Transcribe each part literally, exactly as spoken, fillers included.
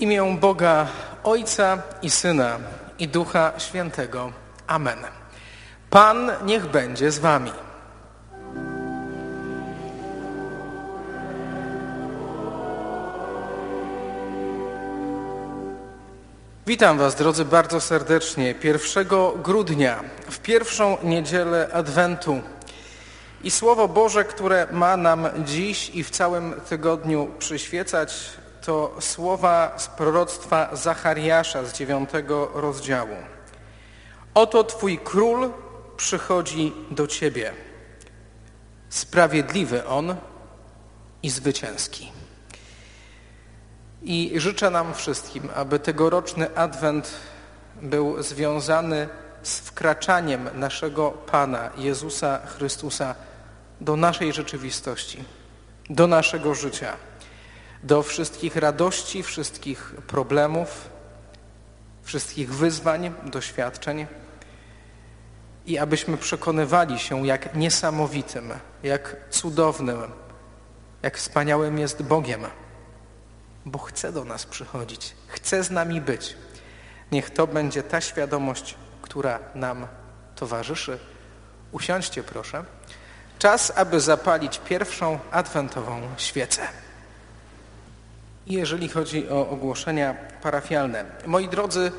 imię Boga Ojca i Syna i Ducha Świętego. Amen. Pan niech będzie z wami. Witam was, drodzy, bardzo serdecznie. pierwszego grudnia, w pierwszą niedzielę Adwentu. I Słowo Boże, które ma nam dziś i w całym tygodniu przyświecać, to słowa z proroctwa Zachariasza z dziewiątego rozdziału. Oto Twój król przychodzi do Ciebie, sprawiedliwy On i zwycięski. I życzę nam wszystkim, aby tegoroczny Adwent był związany z wkraczaniem naszego Pana Jezusa Chrystusa do naszej rzeczywistości, do naszego życia, do wszystkich radości, wszystkich problemów, wszystkich wyzwań, doświadczeń i abyśmy przekonywali się, jak niesamowitym, jak cudownym, jak wspaniałym jest Bogiem, bo chce do nas przychodzić, chce z nami być. Niech to będzie ta świadomość, która nam towarzyszy. Usiądźcie, proszę. Czas, aby zapalić pierwszą adwentową świecę. I jeżeli chodzi o ogłoszenia parafialne. Moi drodzy,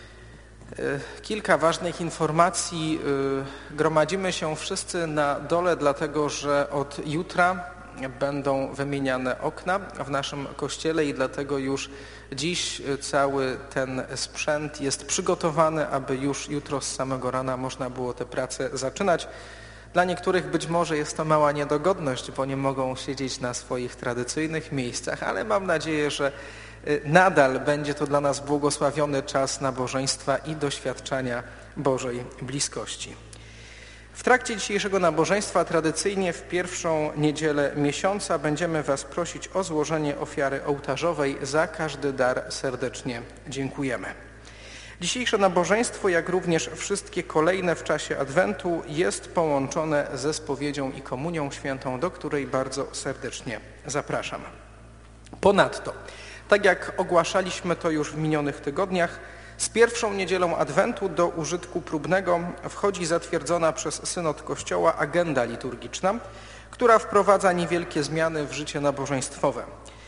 kilka ważnych informacji. Gromadzimy się wszyscy na dole, dlatego że od jutra będą wymieniane okna w naszym kościele i dlatego już dziś cały ten sprzęt jest przygotowany, aby już jutro z samego rana można było tę pracę zaczynać. Dla niektórych być może jest to mała niedogodność, bo nie mogą siedzieć na swoich tradycyjnych miejscach, ale mam nadzieję, że nadal będzie to dla nas błogosławiony czas nabożeństwa i doświadczenia Bożej bliskości. W trakcie dzisiejszego nabożeństwa tradycyjnie w pierwszą niedzielę miesiąca będziemy was prosić o złożenie ofiary ołtarzowej. Za każdy dar serdecznie dziękujemy. Dzisiejsze nabożeństwo, jak również wszystkie kolejne w czasie Adwentu, jest połączone ze spowiedzią i komunią świętą, do której bardzo serdecznie zapraszam. Ponadto, tak jak ogłaszaliśmy to już w minionych tygodniach, z pierwszą niedzielą Adwentu do użytku próbnego wchodzi zatwierdzona przez synod Kościoła agenda liturgiczna, która wprowadza niewielkie zmiany w życie nabożeństwowe.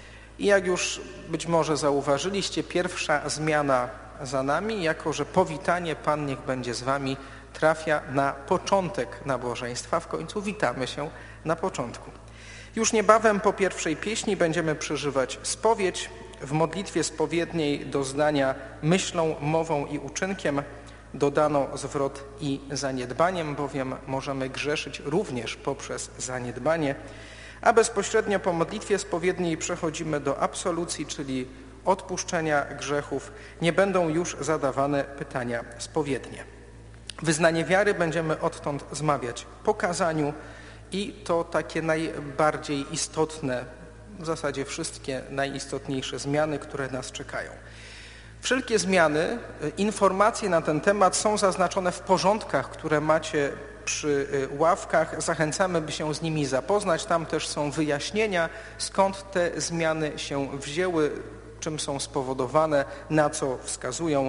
I jak już być może zauważyliście, pierwsza zmiana za nami, jako że powitanie Pan niech będzie z wami trafia na początek nabożeństwa. W końcu witamy się na początku. Już niebawem po pierwszej pieśni będziemy przeżywać spowiedź. W modlitwie spowiedniej do zdania myślą, mową i uczynkiem dodano zwrot i zaniedbaniem, bowiem możemy grzeszyć również poprzez zaniedbanie, a bezpośrednio po modlitwie spowiedniej przechodzimy do absolucji, czyli odpuszczenia grzechów. Nie będą już zadawane pytania spowiednie. Wyznanie wiary będziemy odtąd zmawiać po kazaniu i to takie najbardziej istotne, w zasadzie wszystkie najistotniejsze zmiany, które nas czekają. Wszelkie zmiany, informacje na ten temat są zaznaczone w porządkach, które macie przy ławkach. Zachęcamy, by się z nimi zapoznać. Tam też są wyjaśnienia, skąd te zmiany się wzięły, czym są spowodowane, na co wskazują.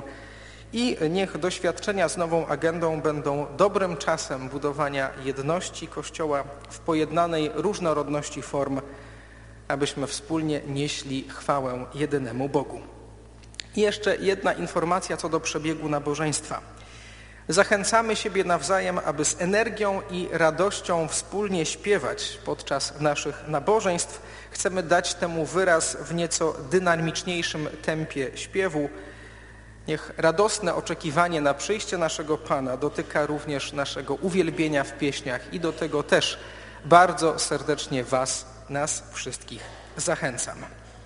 I niech doświadczenia z nową agendą będą dobrym czasem budowania jedności Kościoła w pojednanej różnorodności form, abyśmy wspólnie nieśli chwałę jedynemu Bogu. I jeszcze jedna informacja co do przebiegu nabożeństwa. Zachęcamy siebie nawzajem, aby z energią i radością wspólnie śpiewać podczas naszych nabożeństw. Chcemy dać temu wyraz w nieco dynamiczniejszym tempie śpiewu. Niech radosne oczekiwanie na przyjście naszego Pana dotyka również naszego uwielbienia w pieśniach i do tego też bardzo serdecznie was, nas wszystkich zachęcam.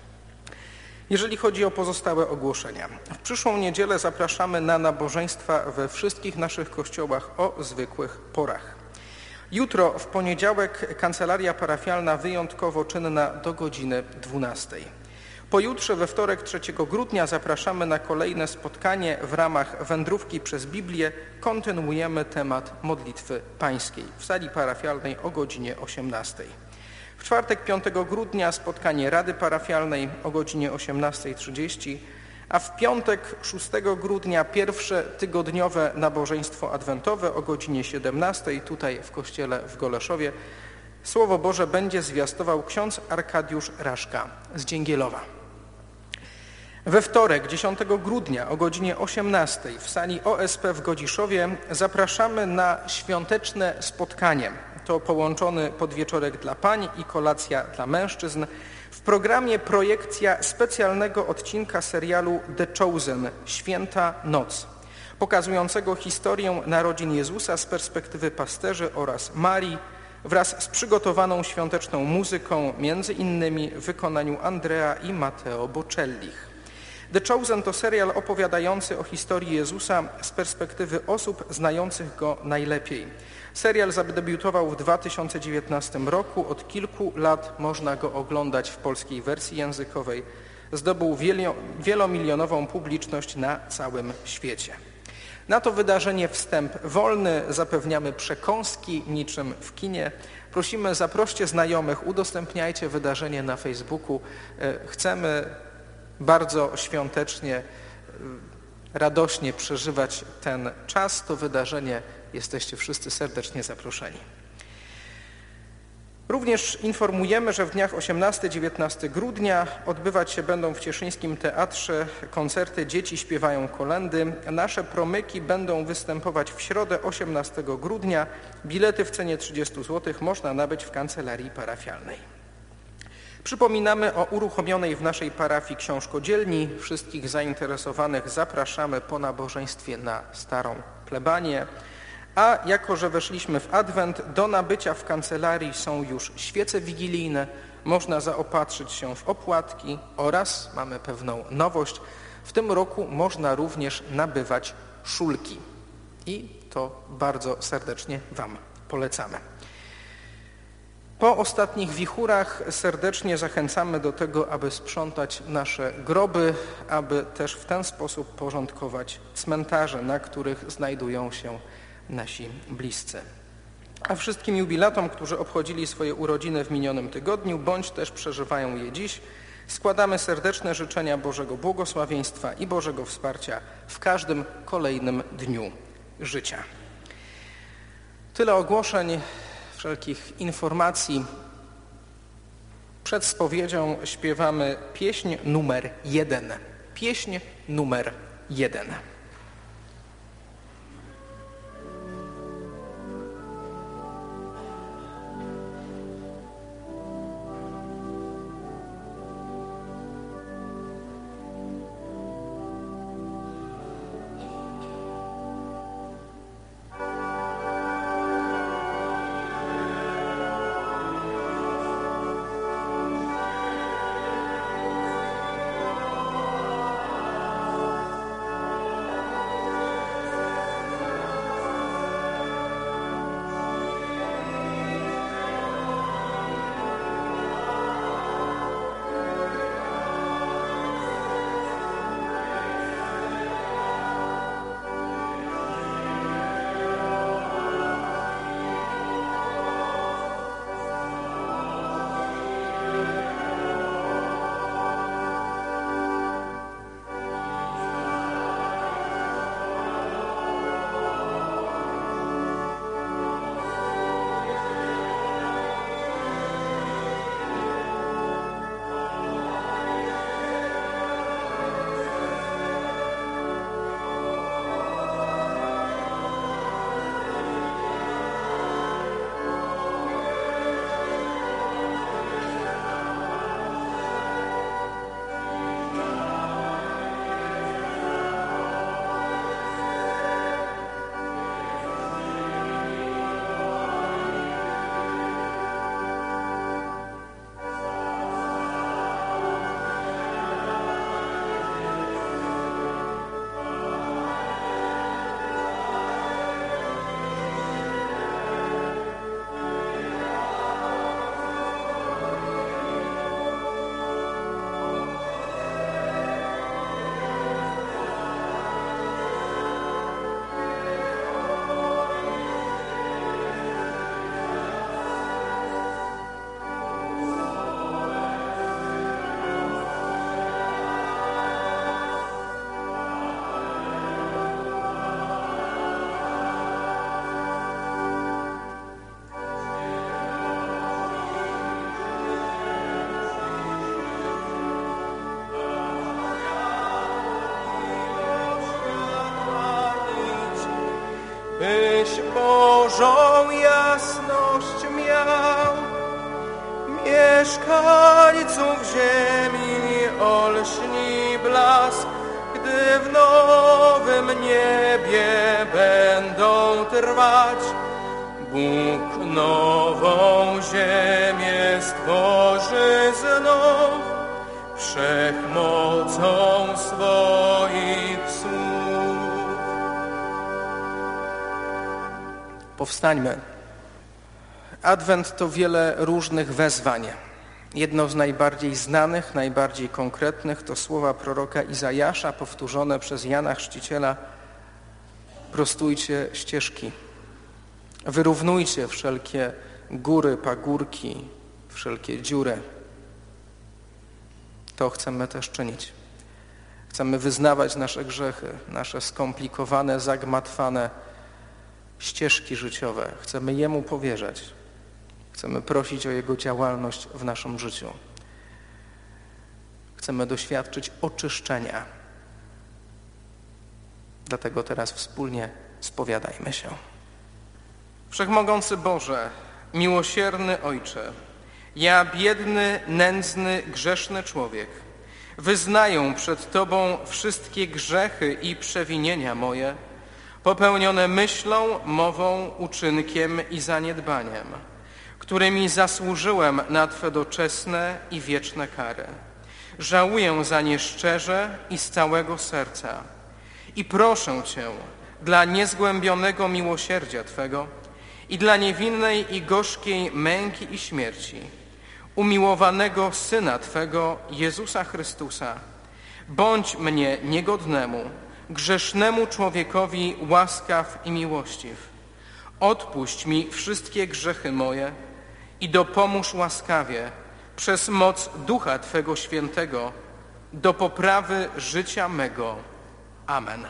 Jeżeli chodzi o pozostałe ogłoszenia, w przyszłą niedzielę zapraszamy na nabożeństwa we wszystkich naszych kościołach o zwykłych porach. Jutro, w poniedziałek, kancelaria parafialna wyjątkowo czynna do godziny dwunastej. Pojutrze, we wtorek trzeciego grudnia, zapraszamy na kolejne spotkanie w ramach wędrówki przez Biblię. Kontynuujemy temat modlitwy pańskiej w sali parafialnej o godzinie osiemnastej. W czwartek piątego grudnia spotkanie Rady Parafialnej o godzinie osiemnastej trzydzieści, a w piątek szóstego grudnia pierwsze tygodniowe nabożeństwo adwentowe o godzinie siedemnastej tutaj w kościele w Goleszowie. Słowo Boże będzie zwiastował ksiądz Arkadiusz Raszka z Dzięgielowa. We wtorek dziesiątego grudnia o godzinie osiemnastej w sali O S P w Godziszowie zapraszamy na świąteczne spotkanie. To połączony podwieczorek dla pań i kolacja dla mężczyzn. W programie projekcja specjalnego odcinka serialu The Chosen – Święta Noc, pokazującego historię narodzin Jezusa z perspektywy pasterzy oraz Marii, wraz z przygotowaną świąteczną muzyką, między innymi w wykonaniu Andrea i Matteo Bocellich. The Chosen to serial opowiadający o historii Jezusa z perspektywy osób znających Go najlepiej. Serial zadebiutował w dwa tysiące dziewiętnastym roku. Od kilku lat można go oglądać w polskiej wersji językowej. Zdobył wielomilionową publiczność na całym świecie. Na to wydarzenie wstęp wolny, zapewniamy przekąski niczym w kinie. Prosimy, zaproście znajomych, udostępniajcie wydarzenie na Facebooku. Chcemy bardzo świątecznie, radośnie przeżywać ten czas, to wydarzenie. Jesteście wszyscy serdecznie zaproszeni. Również informujemy, że w dniach osiemnastego do dziewiętnastego grudnia odbywać się będą w Cieszyńskim Teatrze koncerty Dzieci śpiewają kolędy. Nasze promyki będą występować w środę osiemnastego grudnia. Bilety w cenie trzydzieści złotych można nabyć w kancelarii parafialnej. Przypominamy o uruchomionej w naszej parafii książkodzielni. Wszystkich zainteresowanych zapraszamy po nabożeństwie na starą plebanię. A jako że weszliśmy w Adwent, do nabycia w kancelarii są już świece wigilijne. Można zaopatrzyć się w opłatki oraz, mamy pewną nowość, w tym roku można również nabywać szulki. I to bardzo serdecznie Wam polecamy. Po ostatnich wichurach serdecznie zachęcamy do tego, aby sprzątać nasze groby, aby też w ten sposób porządkować cmentarze, na których znajdują się nasi bliscy. A wszystkim jubilatom, którzy obchodzili swoje urodziny w minionym tygodniu, bądź też przeżywają je dziś, składamy serdeczne życzenia Bożego błogosławieństwa i Bożego wsparcia w każdym kolejnym dniu życia. Tyle ogłoszeń, wszelkich informacji. Przed spowiedzią śpiewamy pieśń numer jeden. Pieśń numer jeden. Mieszkańców ziemi olśni blask, gdy w nowym niebie będą trwać. Bóg nową ziemię stworzy znów, wszechmocą swoich słów. Powstańmy. Adwent to wiele różnych wezwań. Jedno z najbardziej znanych, najbardziej konkretnych to słowa proroka Izajasza powtórzone przez Jana Chrzciciela: prostujcie ścieżki, wyrównujcie wszelkie góry, pagórki, wszelkie dziury. To chcemy też czynić. Chcemy wyznawać nasze grzechy, nasze skomplikowane, zagmatwane ścieżki życiowe. Chcemy Jemu powierzać. Chcemy prosić o Jego działalność w naszym życiu. Chcemy doświadczyć oczyszczenia. Dlatego teraz wspólnie spowiadajmy się. Wszechmogący Boże, miłosierny Ojcze, ja, biedny, nędzny, grzeszny człowiek, wyznaję przed Tobą wszystkie grzechy i przewinienia moje, popełnione myślą, mową, uczynkiem i zaniedbaniem, którymi zasłużyłem na Twe doczesne i wieczne kary. Żałuję za nie szczerze i z całego serca i proszę Cię dla niezgłębionego miłosierdzia Twego i dla niewinnej i gorzkiej męki i śmierci umiłowanego Syna Twego, Jezusa Chrystusa, bądź mnie niegodnemu, grzesznemu człowiekowi łaskaw i miłościw. Odpuść mi wszystkie grzechy moje i dopomóż łaskawie przez moc Ducha Twego Świętego do poprawy życia mego. Amen.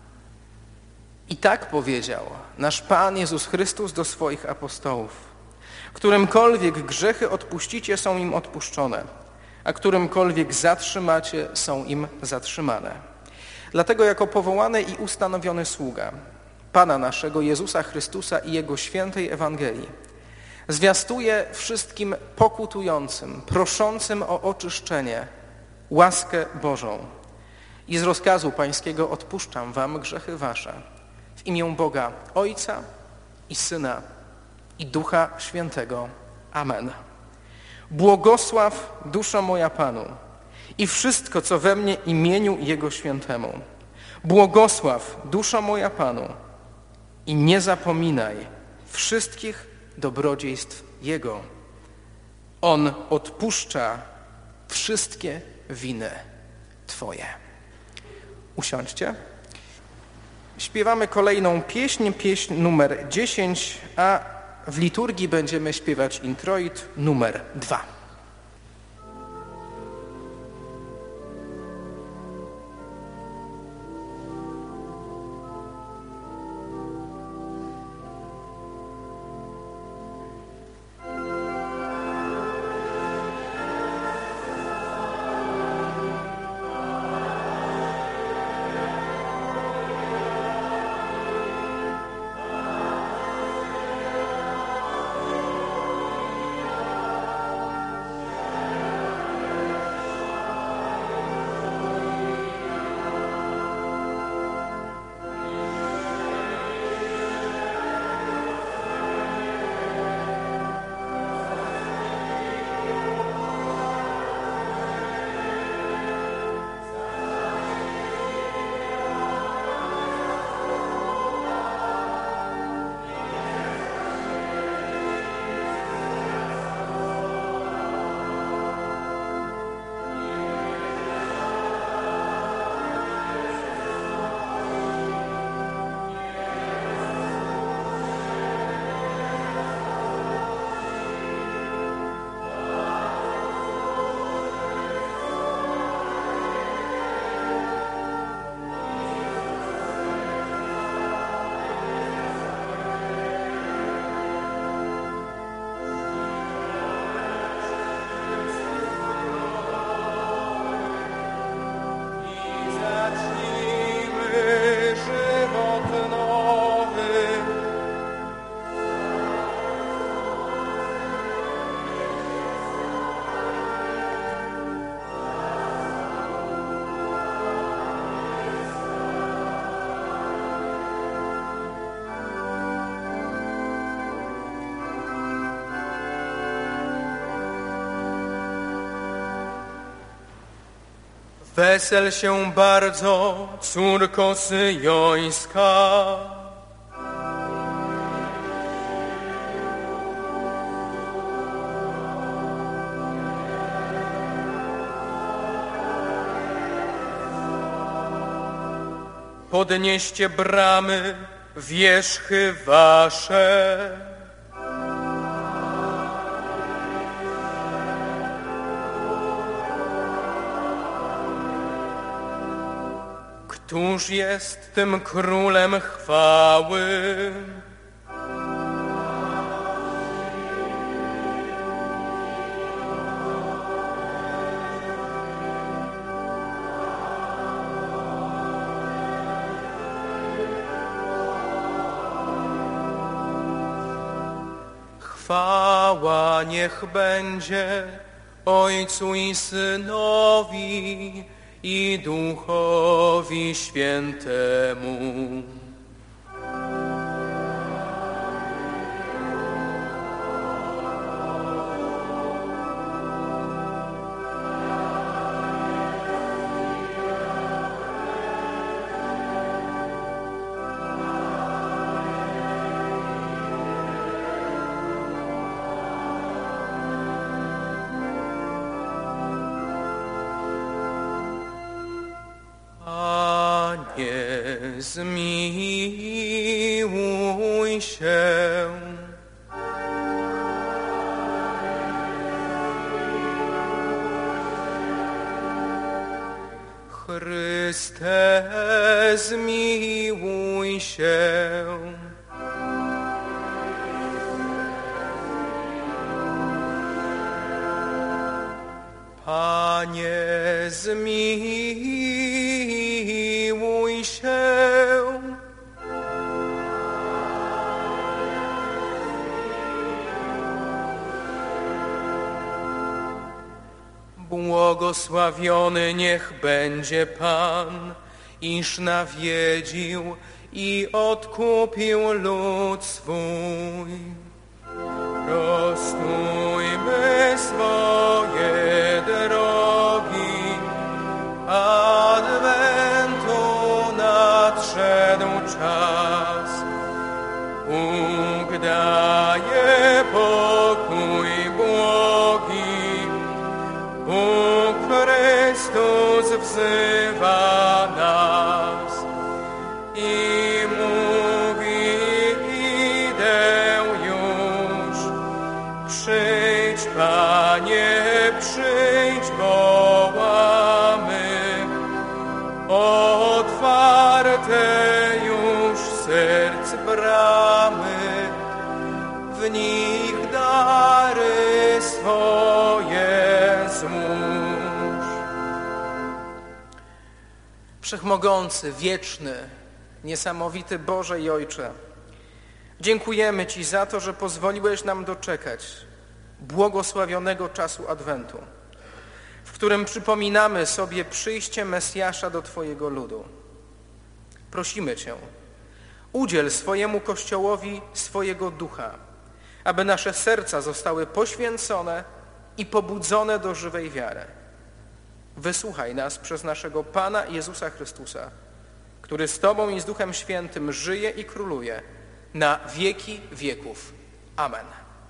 I tak powiedział nasz Pan Jezus Chrystus do swoich apostołów: którymkolwiek grzechy odpuścicie, są im odpuszczone, a którymkolwiek zatrzymacie, są im zatrzymane. Dlatego jako powołany i ustanowiony sługa Pana naszego Jezusa Chrystusa i Jego świętej Ewangelii zwiastuję wszystkim pokutującym, proszącym o oczyszczenie, łaskę Bożą. I z rozkazu Pańskiego odpuszczam wam grzechy wasze. W imię Boga Ojca i Syna i Ducha Świętego. Amen. Błogosław duszo moja Panu i wszystko, co we mnie, imieniu Jego Świętemu. Błogosław duszo moja Panu i nie zapominaj wszystkich dobrodziejstw Jego. On odpuszcza wszystkie winy Twoje. Usiądźcie. Śpiewamy kolejną pieśń, pieśń numer dziesięć, a w liturgii będziemy śpiewać introit numer dwa. Wesel się bardzo, córko syjońska. Podnieście bramy, wierzchy wasze. Któż jest tym królem chwały? Chwała niech będzie Ojcu i Synowi i Duchowi Świętemu. Zmiłuj się. Chryste, zmiłuj się. Panie, zmiłuj się. Błogosławiony niech będzie Pan, iż nawiedził i odkupił lud swój. Prostujmy swoje drogi, Adwentu nadszedł czas. Bóg daje pokój błogi, Bóg Chrystus wzywa nas i mówi: idę już. Przyjdź, Panie, przyjdź, wołamy, otwarte już serc bramy, w nich dary swoje złóż. Wszechmogący, wieczny, niesamowity Boże i Ojcze, dziękujemy Ci za to, że pozwoliłeś nam doczekać błogosławionego czasu Adwentu, w którym przypominamy sobie przyjście Mesjasza do Twojego ludu. Prosimy Cię, udziel swojemu Kościołowi swojego ducha, aby nasze serca zostały poświęcone i pobudzone do żywej wiary. Wysłuchaj nas przez naszego Pana Jezusa Chrystusa, który z Tobą i z Duchem Świętym żyje i króluje na wieki wieków. Amen.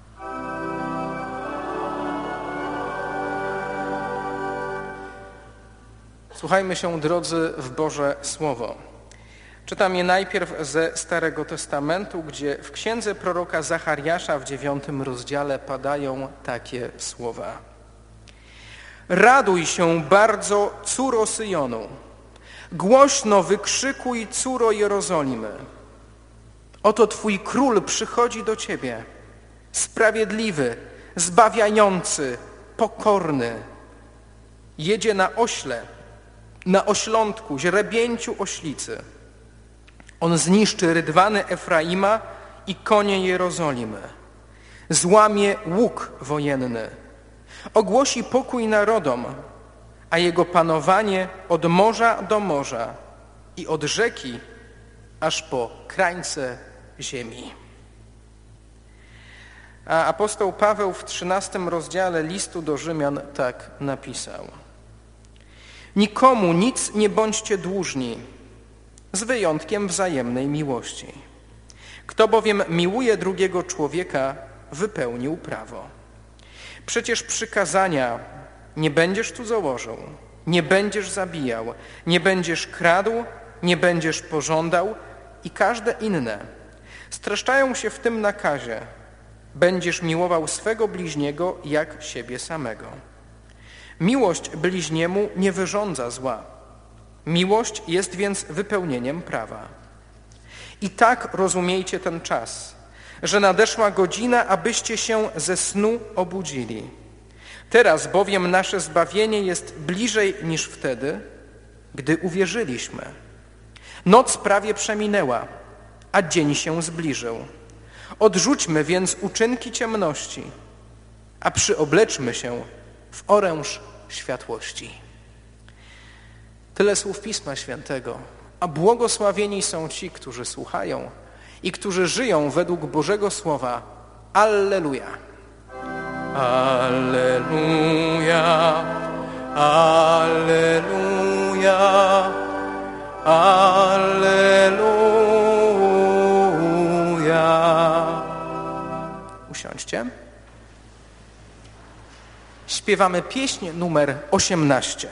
Słuchajmy się, drodzy, w Boże Słowo. Czytam je najpierw ze Starego Testamentu, gdzie w księdze proroka Zachariasza w dziewiątym rozdziale padają takie słowa. Raduj się bardzo, córo Syjonu, głośno wykrzykuj, córo Jerozolimy. Oto Twój król przychodzi do Ciebie, sprawiedliwy, zbawiający, pokorny. Jedzie na ośle, na oślątku, źrebięciu oślicy. On zniszczy rydwany Efraima i konie Jerozolimy. Złamie łuk wojenny. Ogłosi pokój narodom, a jego panowanie od morza do morza i od rzeki aż po krańce ziemi. A apostoł Paweł w trzynastym rozdziale listu do Rzymian tak napisał. Nikomu nic nie bądźcie dłużni, z wyjątkiem wzajemnej miłości. Kto bowiem miłuje drugiego człowieka, wypełnił prawo. Przecież przykazania: nie będziesz cudzołożył, nie będziesz zabijał, nie będziesz kradł, nie będziesz pożądał i każde inne streszczają się w tym nakazie: będziesz miłował swego bliźniego jak siebie samego. Miłość bliźniemu nie wyrządza zła. Miłość jest więc wypełnieniem prawa. I tak rozumiejcie ten czas, że nadeszła godzina, abyście się ze snu obudzili. Teraz bowiem nasze zbawienie jest bliżej niż wtedy, gdy uwierzyliśmy. Noc prawie przeminęła, a dzień się zbliżył. Odrzućmy więc uczynki ciemności, a przyobleczmy się w oręż światłości. Tyle słów Pisma Świętego, a błogosławieni są ci, którzy słuchają i którzy żyją według Bożego Słowa. Alleluja! Alleluja! Alleluja! Alleluja! Usiądźcie. Śpiewamy pieśń numer osiemnaście.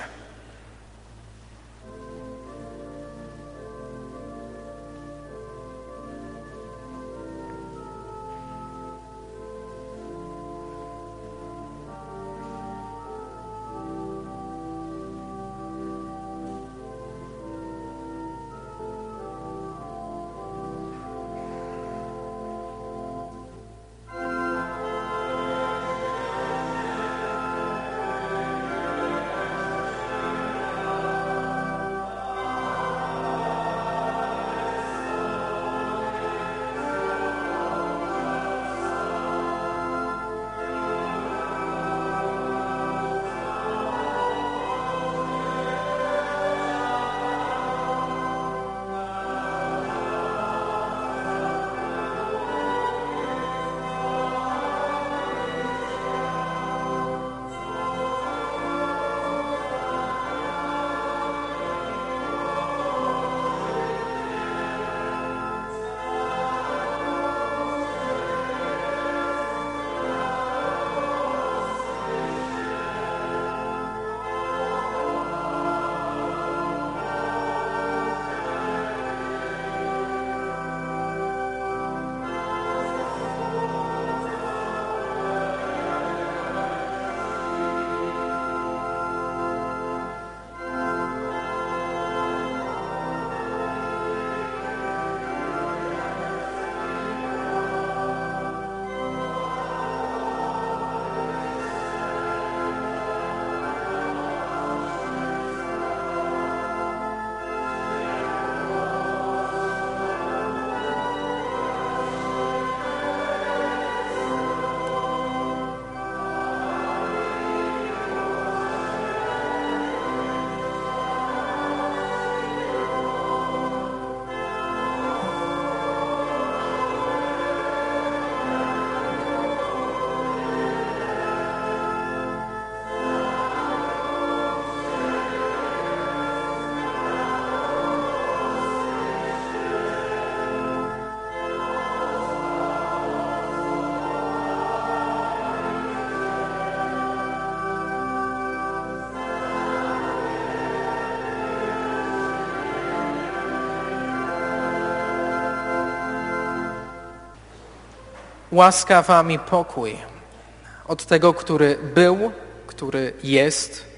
Łaska wam i pokój od tego, który był, który jest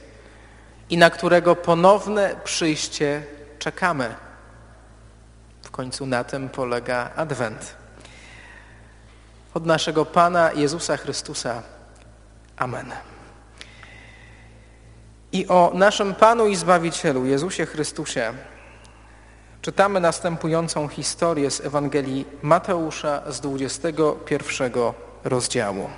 i na którego ponowne przyjście czekamy. W końcu na tym polega Adwent. Od naszego Pana Jezusa Chrystusa. Amen. I o naszym Panu i Zbawicielu Jezusie Chrystusie czytamy następującą historię z Ewangelii Mateusza z dwudziestego pierwszego rozdziału.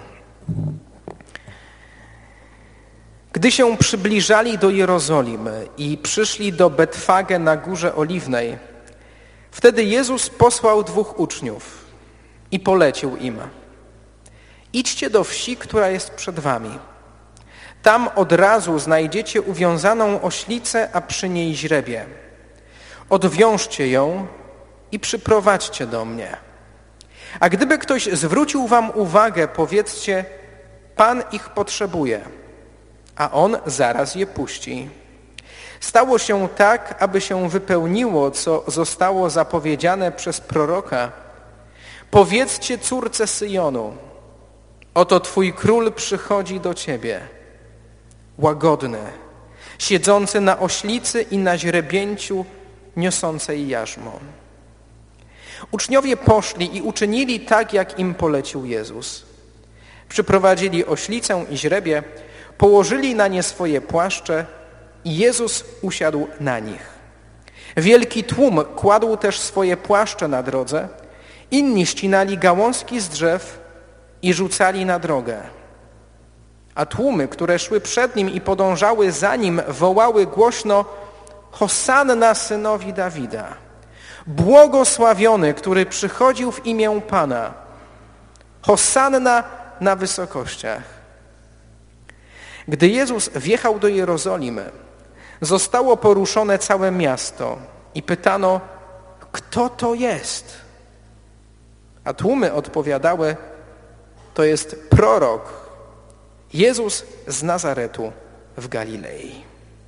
Gdy się przybliżali do Jerozolimy i przyszli do Betfagę na Górze Oliwnej, wtedy Jezus posłał dwóch uczniów i polecił im: idźcie do wsi, która jest przed wami. Tam od razu znajdziecie uwiązaną oślicę, a przy niej źrebie. Odwiążcie ją i przyprowadźcie do mnie. A gdyby ktoś zwrócił wam uwagę, powiedzcie, Pan ich potrzebuje, a On zaraz je puści. Stało się tak, aby się wypełniło, co zostało zapowiedziane przez proroka. Powiedzcie córce Syjonu, oto Twój król przychodzi do Ciebie, łagodny, siedzący na oślicy i na źrebięciu niosącej jarzmo. Uczniowie poszli i uczynili tak, jak im polecił Jezus. Przyprowadzili oślicę i źrebie, położyli na nie swoje płaszcze i Jezus usiadł na nich. Wielki tłum kładł też swoje płaszcze na drodze, inni ścinali gałązki z drzew i rzucali na drogę. A tłumy, które szły przed nim i podążały za nim, wołały głośno: Hosanna synowi Dawida! Błogosławiony, który przychodził w imię Pana! Hosanna na wysokościach! Gdy Jezus wjechał do Jerozolimy, zostało poruszone całe miasto i pytano, kto to jest? A tłumy odpowiadały, to jest prorok, Jezus z Nazaretu w Galilei.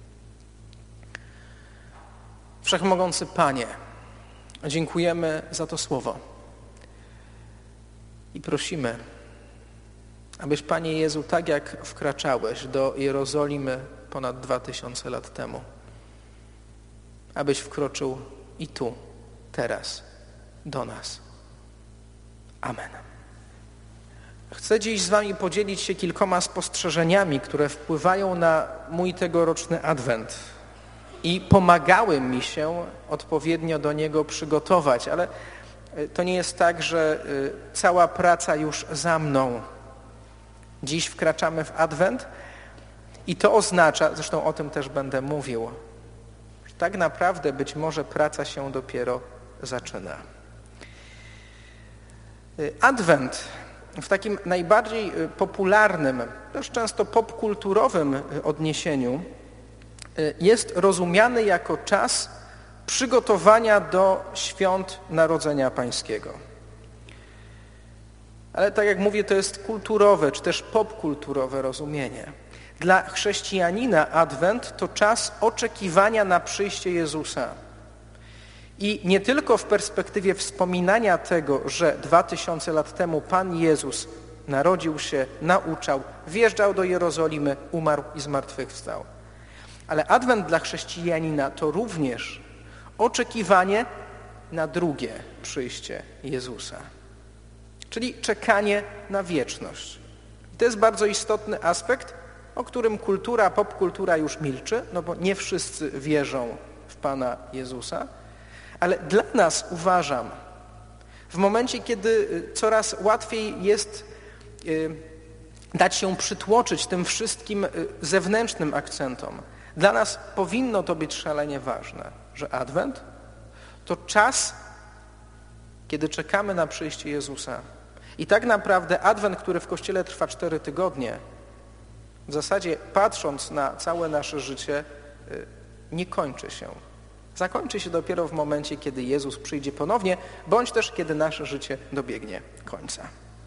Wszechmogący Panie, dziękujemy za to słowo i prosimy, abyś, Panie Jezu, tak jak wkraczałeś do Jerozolimy ponad dwa tysiące lat temu, abyś wkroczył i tu, teraz, do nas. Amen. Chcę dziś z wami podzielić się kilkoma spostrzeżeniami, które wpływają na mój tegoroczny Adwent i pomagały mi się odpowiednio do niego przygotować, ale to nie jest tak, że cała praca już za mną. Dziś wkraczamy w Adwent i to oznacza, zresztą o tym też będę mówił, że tak naprawdę być może praca się dopiero zaczyna. Adwent w takim najbardziej popularnym, też często popkulturowym odniesieniu jest rozumiany jako czas przygotowania do świąt Narodzenia Pańskiego. Ale tak jak mówię, to jest kulturowe, czy też popkulturowe rozumienie. Dla chrześcijanina Adwent to czas oczekiwania na przyjście Jezusa. I nie tylko w perspektywie wspominania tego, że dwa tysiące lat temu Pan Jezus narodził się, nauczał, wjeżdżał do Jerozolimy, umarł i zmartwychwstał. Ale Adwent dla chrześcijanina to również oczekiwanie na drugie przyjście Jezusa. Czyli czekanie na wieczność. I to jest bardzo istotny aspekt, o którym kultura, popkultura już milczy, no bo nie wszyscy wierzą w Pana Jezusa. Ale dla nas, uważam, w momencie, kiedy coraz łatwiej jest dać się przytłoczyć tym wszystkim zewnętrznym akcentom, dla nas powinno to być szalenie ważne, że Adwent to czas, kiedy czekamy na przyjście Jezusa. I tak naprawdę Adwent, który w Kościele trwa cztery tygodnie, w zasadzie patrząc na całe nasze życie, nie kończy się. Zakończy się dopiero w momencie, kiedy Jezus przyjdzie ponownie, bądź też kiedy nasze życie dobiegnie końca.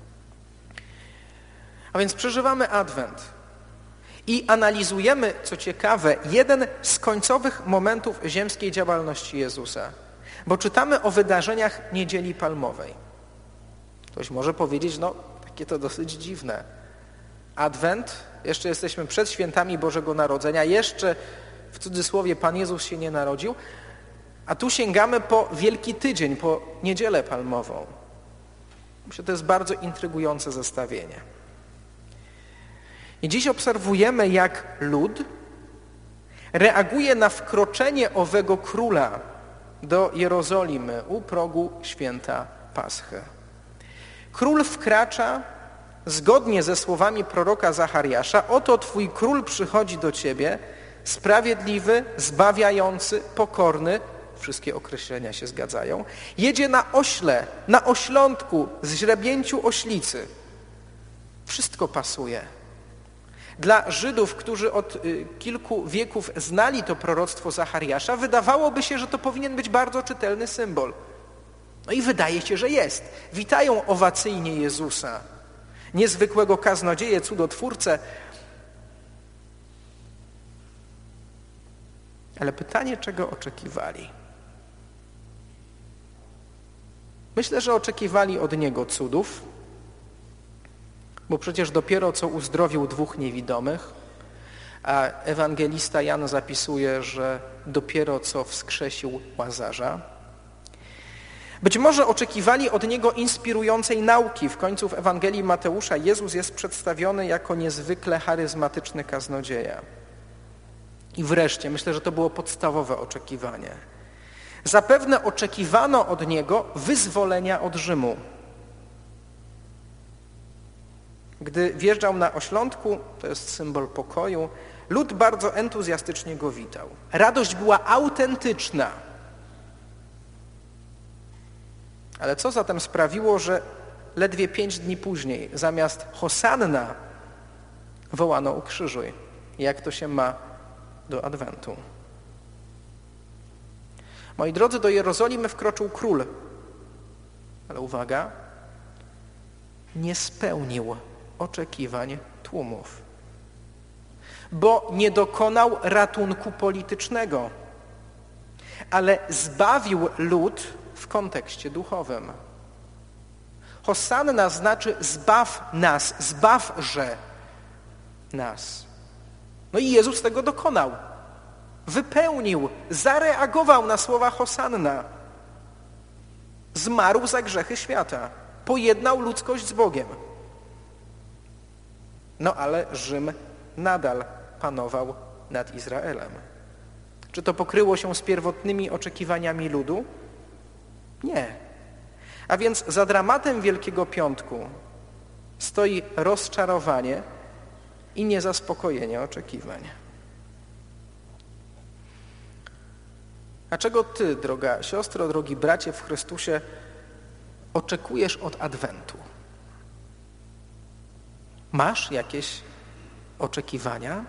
A więc przeżywamy Adwent i analizujemy, co ciekawe, jeden z końcowych momentów ziemskiej działalności Jezusa. Bo czytamy o wydarzeniach Niedzieli Palmowej. Ktoś może powiedzieć, no takie to dosyć dziwne. Adwent, jeszcze jesteśmy przed świętami Bożego Narodzenia, jeszcze w cudzysłowie Pan Jezus się nie narodził, a tu sięgamy po Wielki Tydzień, po Niedzielę Palmową. Myślę, że to jest bardzo intrygujące zestawienie. I dziś obserwujemy, jak lud reaguje na wkroczenie owego króla do Jerozolimy u progu święta Paschy. Król wkracza zgodnie ze słowami proroka Zachariasza: oto Twój król przychodzi do Ciebie, sprawiedliwy, zbawiający, pokorny, wszystkie określenia się zgadzają, jedzie na ośle, na oślątku, z źrebięciu oślicy. Wszystko pasuje. Dla Żydów, którzy od kilku wieków znali to proroctwo Zachariasza, wydawałoby się, że to powinien być bardzo czytelny symbol. No i wydaje się, że jest. Witają owacyjnie Jezusa, niezwykłego kaznodzieję, cudotwórcę. Ale pytanie, czego oczekiwali? Myślę, że oczekiwali od Niego cudów, bo przecież dopiero co uzdrowił dwóch niewidomych, a ewangelista Jan zapisuje, że dopiero co wskrzesił Łazarza. Być może oczekiwali od Niego inspirującej nauki. W końcu w Ewangelii Mateusza Jezus jest przedstawiony jako niezwykle charyzmatyczny kaznodzieja. I wreszcie, myślę, że to było podstawowe oczekiwanie. Zapewne oczekiwano od Niego wyzwolenia od Rzymu. Gdy wjeżdżał na Oślątku, to jest symbol pokoju, lud bardzo entuzjastycznie go witał. Radość była autentyczna. Ale co zatem sprawiło, że ledwie pięć dni później zamiast Hosanna wołano ukrzyżuj? Jak to się ma do Adwentu? Moi drodzy, do Jerozolimy wkroczył król. Ale uwaga, nie spełnił oczekiwań tłumów, bo nie dokonał ratunku politycznego, ale zbawił lud w kontekście duchowym. Hosanna znaczy zbaw nas, zbawże nas. No i Jezus tego dokonał. Wypełnił, zareagował na słowa Hosanna. Zmarł za grzechy świata. Pojednał ludzkość z Bogiem. No ale Rzym nadal panował nad Izraelem. Czy to pokryło się z pierwotnymi oczekiwaniami ludu? Nie. A więc za dramatem Wielkiego Piątku stoi rozczarowanie i niezaspokojenie oczekiwań. A czego ty, droga siostro, drogi bracie w Chrystusie, oczekujesz od Adwentu? Masz jakieś oczekiwania?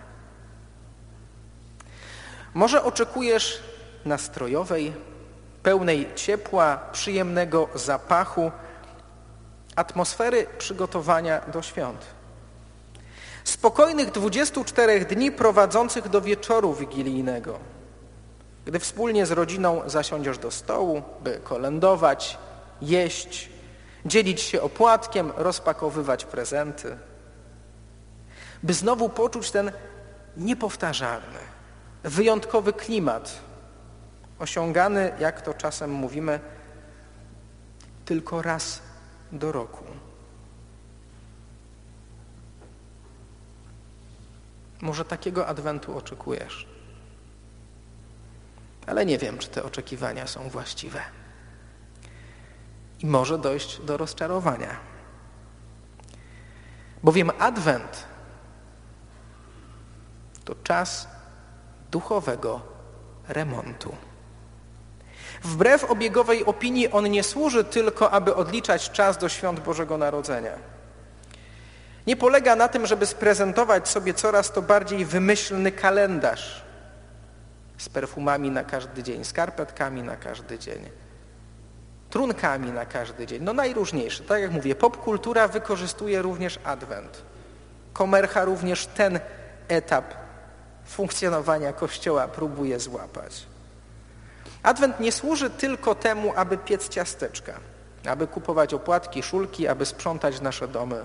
Może oczekujesz nastrojowej, pełnej ciepła, przyjemnego zapachu, atmosfery przygotowania do świąt. Spokojnych dwudziestu czterech dni prowadzących do wieczoru wigilijnego, gdy wspólnie z rodziną zasiądziesz do stołu, by kolędować, jeść, dzielić się opłatkiem, rozpakowywać prezenty, by znowu poczuć ten niepowtarzalny, wyjątkowy klimat, osiągany, jak to czasem mówimy, tylko raz do roku. Może takiego Adwentu oczekujesz. Ale nie wiem, czy te oczekiwania są właściwe. I może dojść do rozczarowania. Bowiem Adwent to czas duchowego remontu. Wbrew obiegowej opinii on nie służy tylko, aby odliczać czas do świąt Bożego Narodzenia. Nie polega na tym, żeby sprezentować sobie coraz to bardziej wymyślny kalendarz z perfumami na każdy dzień, skarpetkami na każdy dzień, trunkami na każdy dzień, no najróżniejsze. Tak jak mówię, popkultura wykorzystuje również Adwent. Komercha również ten etap funkcjonowania Kościoła próbuje złapać. Adwent nie służy tylko temu, aby piec ciasteczka, aby kupować opłatki, szulki, aby sprzątać nasze domy.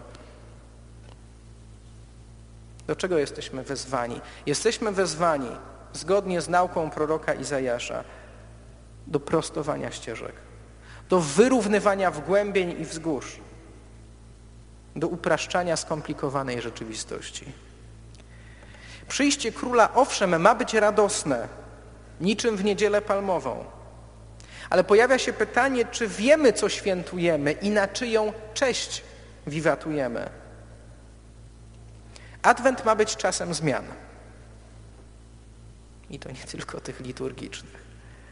Do czego jesteśmy wezwani? Jesteśmy wezwani, zgodnie z nauką proroka Izajasza, do prostowania ścieżek, do wyrównywania wgłębień i wzgórz, do upraszczania skomplikowanej rzeczywistości. Przyjście Króla, owszem, ma być radosne, niczym w Niedzielę Palmową. Ale pojawia się pytanie, czy wiemy, co świętujemy i na czyją cześć wiwatujemy. Adwent ma być czasem zmian. I to nie tylko tych liturgicznych.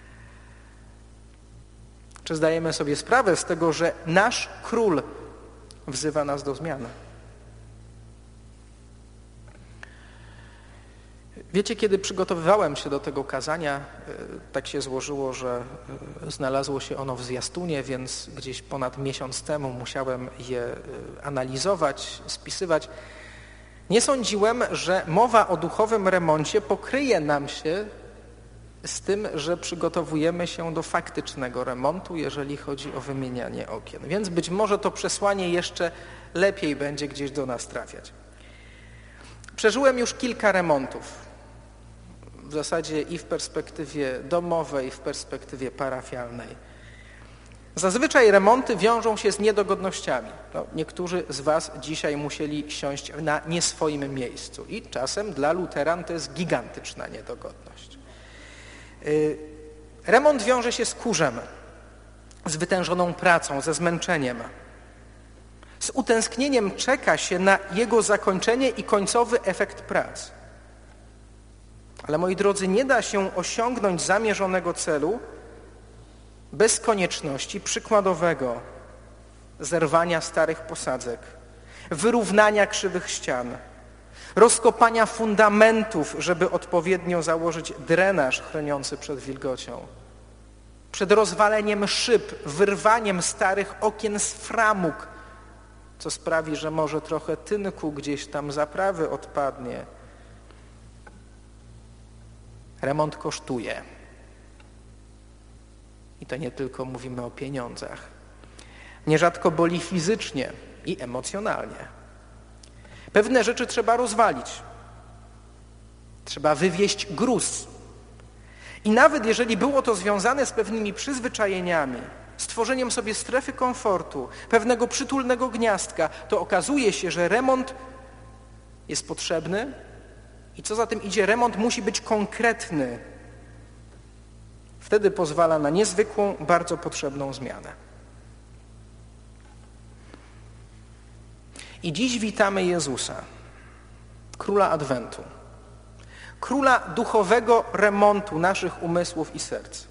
Czy zdajemy sobie sprawę z tego, że nasz Król wzywa nas do zmian? Wiecie, kiedy przygotowywałem się do tego kazania, tak się złożyło, że znalazło się ono w zwiastunie, więc gdzieś ponad miesiąc temu musiałem je analizować, spisywać. Nie sądziłem, że mowa o duchowym remoncie pokryje nam się z tym, że przygotowujemy się do faktycznego remontu, jeżeli chodzi o wymienianie okien. Więc być może to przesłanie jeszcze lepiej będzie gdzieś do nas trafiać. Przeżyłem już kilka remontów. W zasadzie i w perspektywie domowej, i w perspektywie parafialnej. Zazwyczaj remonty wiążą się z niedogodnościami. No, niektórzy z was dzisiaj musieli siąść na nie swoim miejscu i czasem dla luteran to jest gigantyczna niedogodność. Yy, remont wiąże się z kurzem, z wytężoną pracą, ze zmęczeniem. Z utęsknieniem czeka się na jego zakończenie i końcowy efekt prac. Ale moi drodzy, nie da się osiągnąć zamierzonego celu bez konieczności przykładowego zerwania starych posadzek, wyrównania krzywych ścian, rozkopania fundamentów, żeby odpowiednio założyć drenaż chroniący przed wilgocią, przed rozwaleniem szyb, wyrwaniem starych okien z framug, co sprawi, że może trochę tynku gdzieś tam zaprawy odpadnie. Remont kosztuje. I to nie tylko mówimy o pieniądzach. Nierzadko boli fizycznie i emocjonalnie. Pewne rzeczy trzeba rozwalić. Trzeba wywieźć gruz. I nawet jeżeli było to związane z pewnymi przyzwyczajeniami, stworzeniem sobie strefy komfortu, pewnego przytulnego gniazdka, to okazuje się, że remont jest potrzebny i co za tym idzie, remont musi być konkretny. Wtedy pozwala na niezwykłą, bardzo potrzebną zmianę. I dziś witamy Jezusa, Króla Adwentu, Króla duchowego remontu naszych umysłów i serc.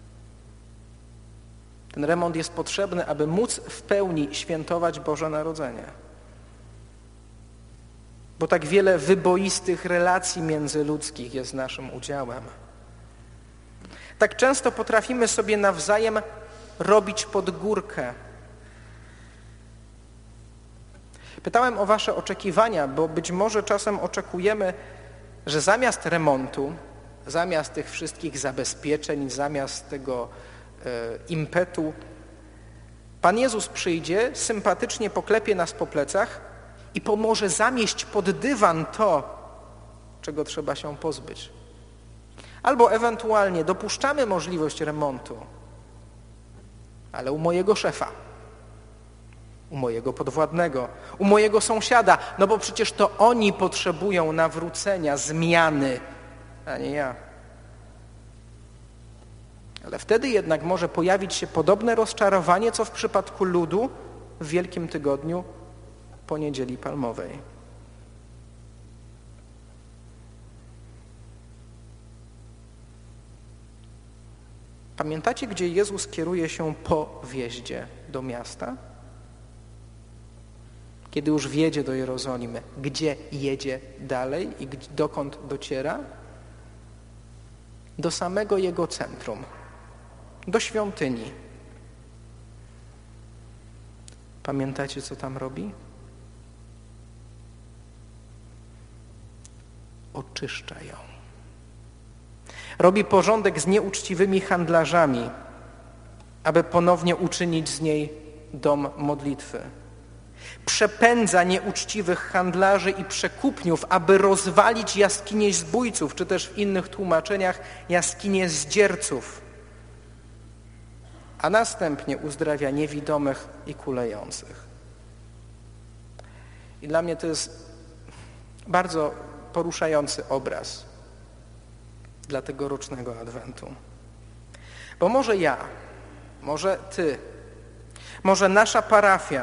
Ten remont jest potrzebny, aby móc w pełni świętować Boże Narodzenie. Bo tak wiele wyboistych relacji międzyludzkich jest naszym udziałem. Tak często potrafimy sobie nawzajem robić pod górkę. Pytałem o wasze oczekiwania, bo być może czasem oczekujemy, że zamiast remontu, zamiast tych wszystkich zabezpieczeń, zamiast tego e, impetu, Pan Jezus przyjdzie, sympatycznie poklepie nas po plecach i pomoże zamieść pod dywan to, czego trzeba się pozbyć. Albo ewentualnie dopuszczamy możliwość remontu, ale u mojego szefa, u mojego podwładnego, u mojego sąsiada, no bo przecież to oni potrzebują nawrócenia, zmiany, a nie ja. Ale wtedy jednak może pojawić się podobne rozczarowanie, co w przypadku ludu w Wielkim Tygodniu po Niedzieli Palmowej. Pamiętacie, gdzie Jezus kieruje się po wjeździe do miasta? Kiedy już wjedzie do Jerozolimy, gdzie jedzie dalej i dokąd dociera? Do samego jego centrum, do świątyni. Pamiętacie, co tam robi? Oczyszcza ją. Robi porządek z nieuczciwymi handlarzami, aby ponownie uczynić z niej dom modlitwy. Przepędza nieuczciwych handlarzy i przekupniów, aby rozwalić jaskinie zbójców, czy też w innych tłumaczeniach jaskinie zdzierców. A następnie uzdrawia niewidomych i kulejących. I dla mnie to jest bardzo poruszający obraz dla tegorocznego Adwentu. Bo może ja, może ty, może nasza parafia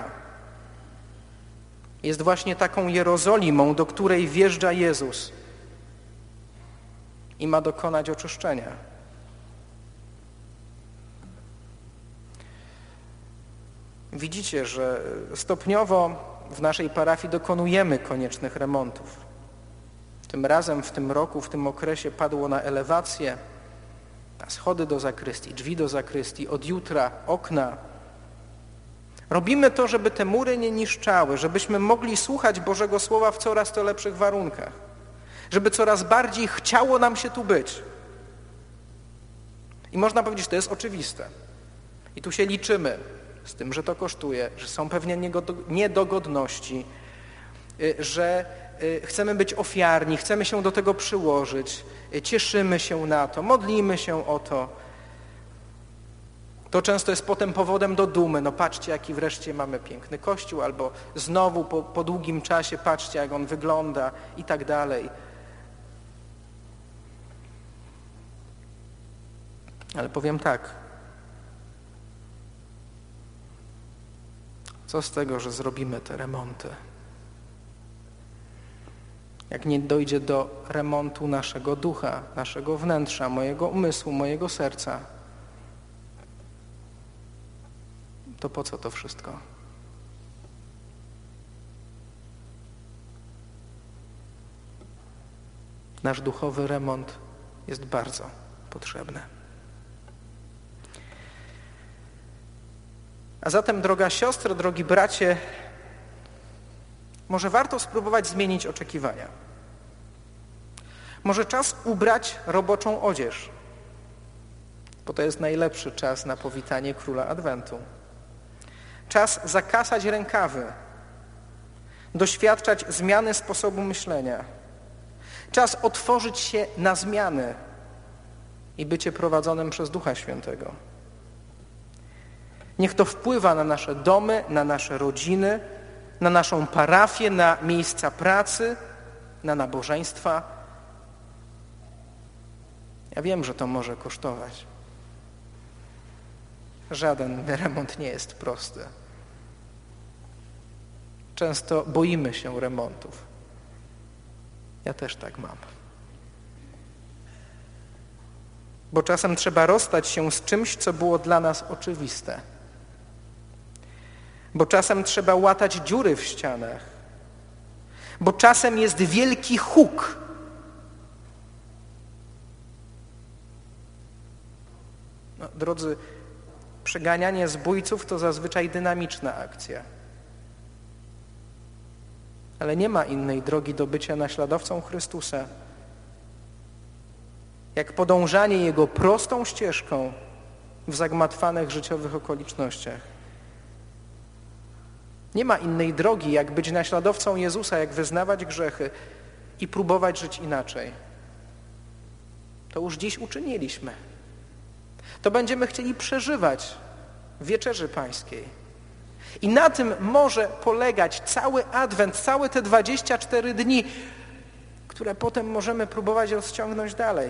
jest właśnie taką Jerozolimą, do której wjeżdża Jezus i ma dokonać oczyszczenia. Widzicie, że stopniowo w naszej parafii dokonujemy koniecznych remontów. Tym razem, w tym roku, w tym okresie padło na elewację, na schody do zakrystii, drzwi do zakrystii, od jutra okna. Robimy to, żeby te mury nie niszczały, żebyśmy mogli słuchać Bożego Słowa w coraz to lepszych warunkach, żeby coraz bardziej chciało nam się tu być. I można powiedzieć, że to jest oczywiste. I tu się liczymy z tym, że to kosztuje, że są pewnie niedogodności, że chcemy być ofiarni, chcemy się do tego przyłożyć, cieszymy się na to, modlimy się o to. To często jest potem powodem do dumy. No patrzcie, jaki wreszcie mamy piękny kościół, albo znowu po, po długim czasie patrzcie, jak on wygląda i tak dalej. Ale powiem tak. Co z tego, że zrobimy te remonty? Jak nie dojdzie do remontu naszego ducha, naszego wnętrza, mojego umysłu, mojego serca, to po co to wszystko? Nasz duchowy remont jest bardzo potrzebny. A zatem, droga siostro, drogi bracie, może warto spróbować zmienić oczekiwania. Może czas ubrać roboczą odzież, bo to jest najlepszy czas na powitanie Króla Adwentu. Czas zakasać rękawy, doświadczać zmiany sposobu myślenia. Czas otworzyć się na zmiany i bycie prowadzonym przez Ducha Świętego. Niech to wpływa na nasze domy, na nasze rodziny, na naszą parafię, na miejsca pracy, na nabożeństwa. Ja wiem, że to może kosztować. Żaden remont nie jest prosty. Często boimy się remontów. Ja też tak mam. Bo czasem trzeba rozstać się z czymś, co było dla nas oczywiste. Bo czasem trzeba łatać dziury w ścianach. Bo czasem jest wielki huk. No, drodzy, przeganianie zbójców to zazwyczaj dynamiczna akcja. Ale nie ma innej drogi do bycia naśladowcą Chrystusa, jak podążanie Jego prostą ścieżką w zagmatwanych życiowych okolicznościach. Nie ma innej drogi, jak być naśladowcą Jezusa, jak wyznawać grzechy i próbować żyć inaczej. To już dziś uczyniliśmy. To będziemy chcieli przeżywać w Wieczerzy Pańskiej. I na tym może polegać cały Adwent, całe te dwadzieścia cztery dni, które potem możemy próbować rozciągnąć dalej.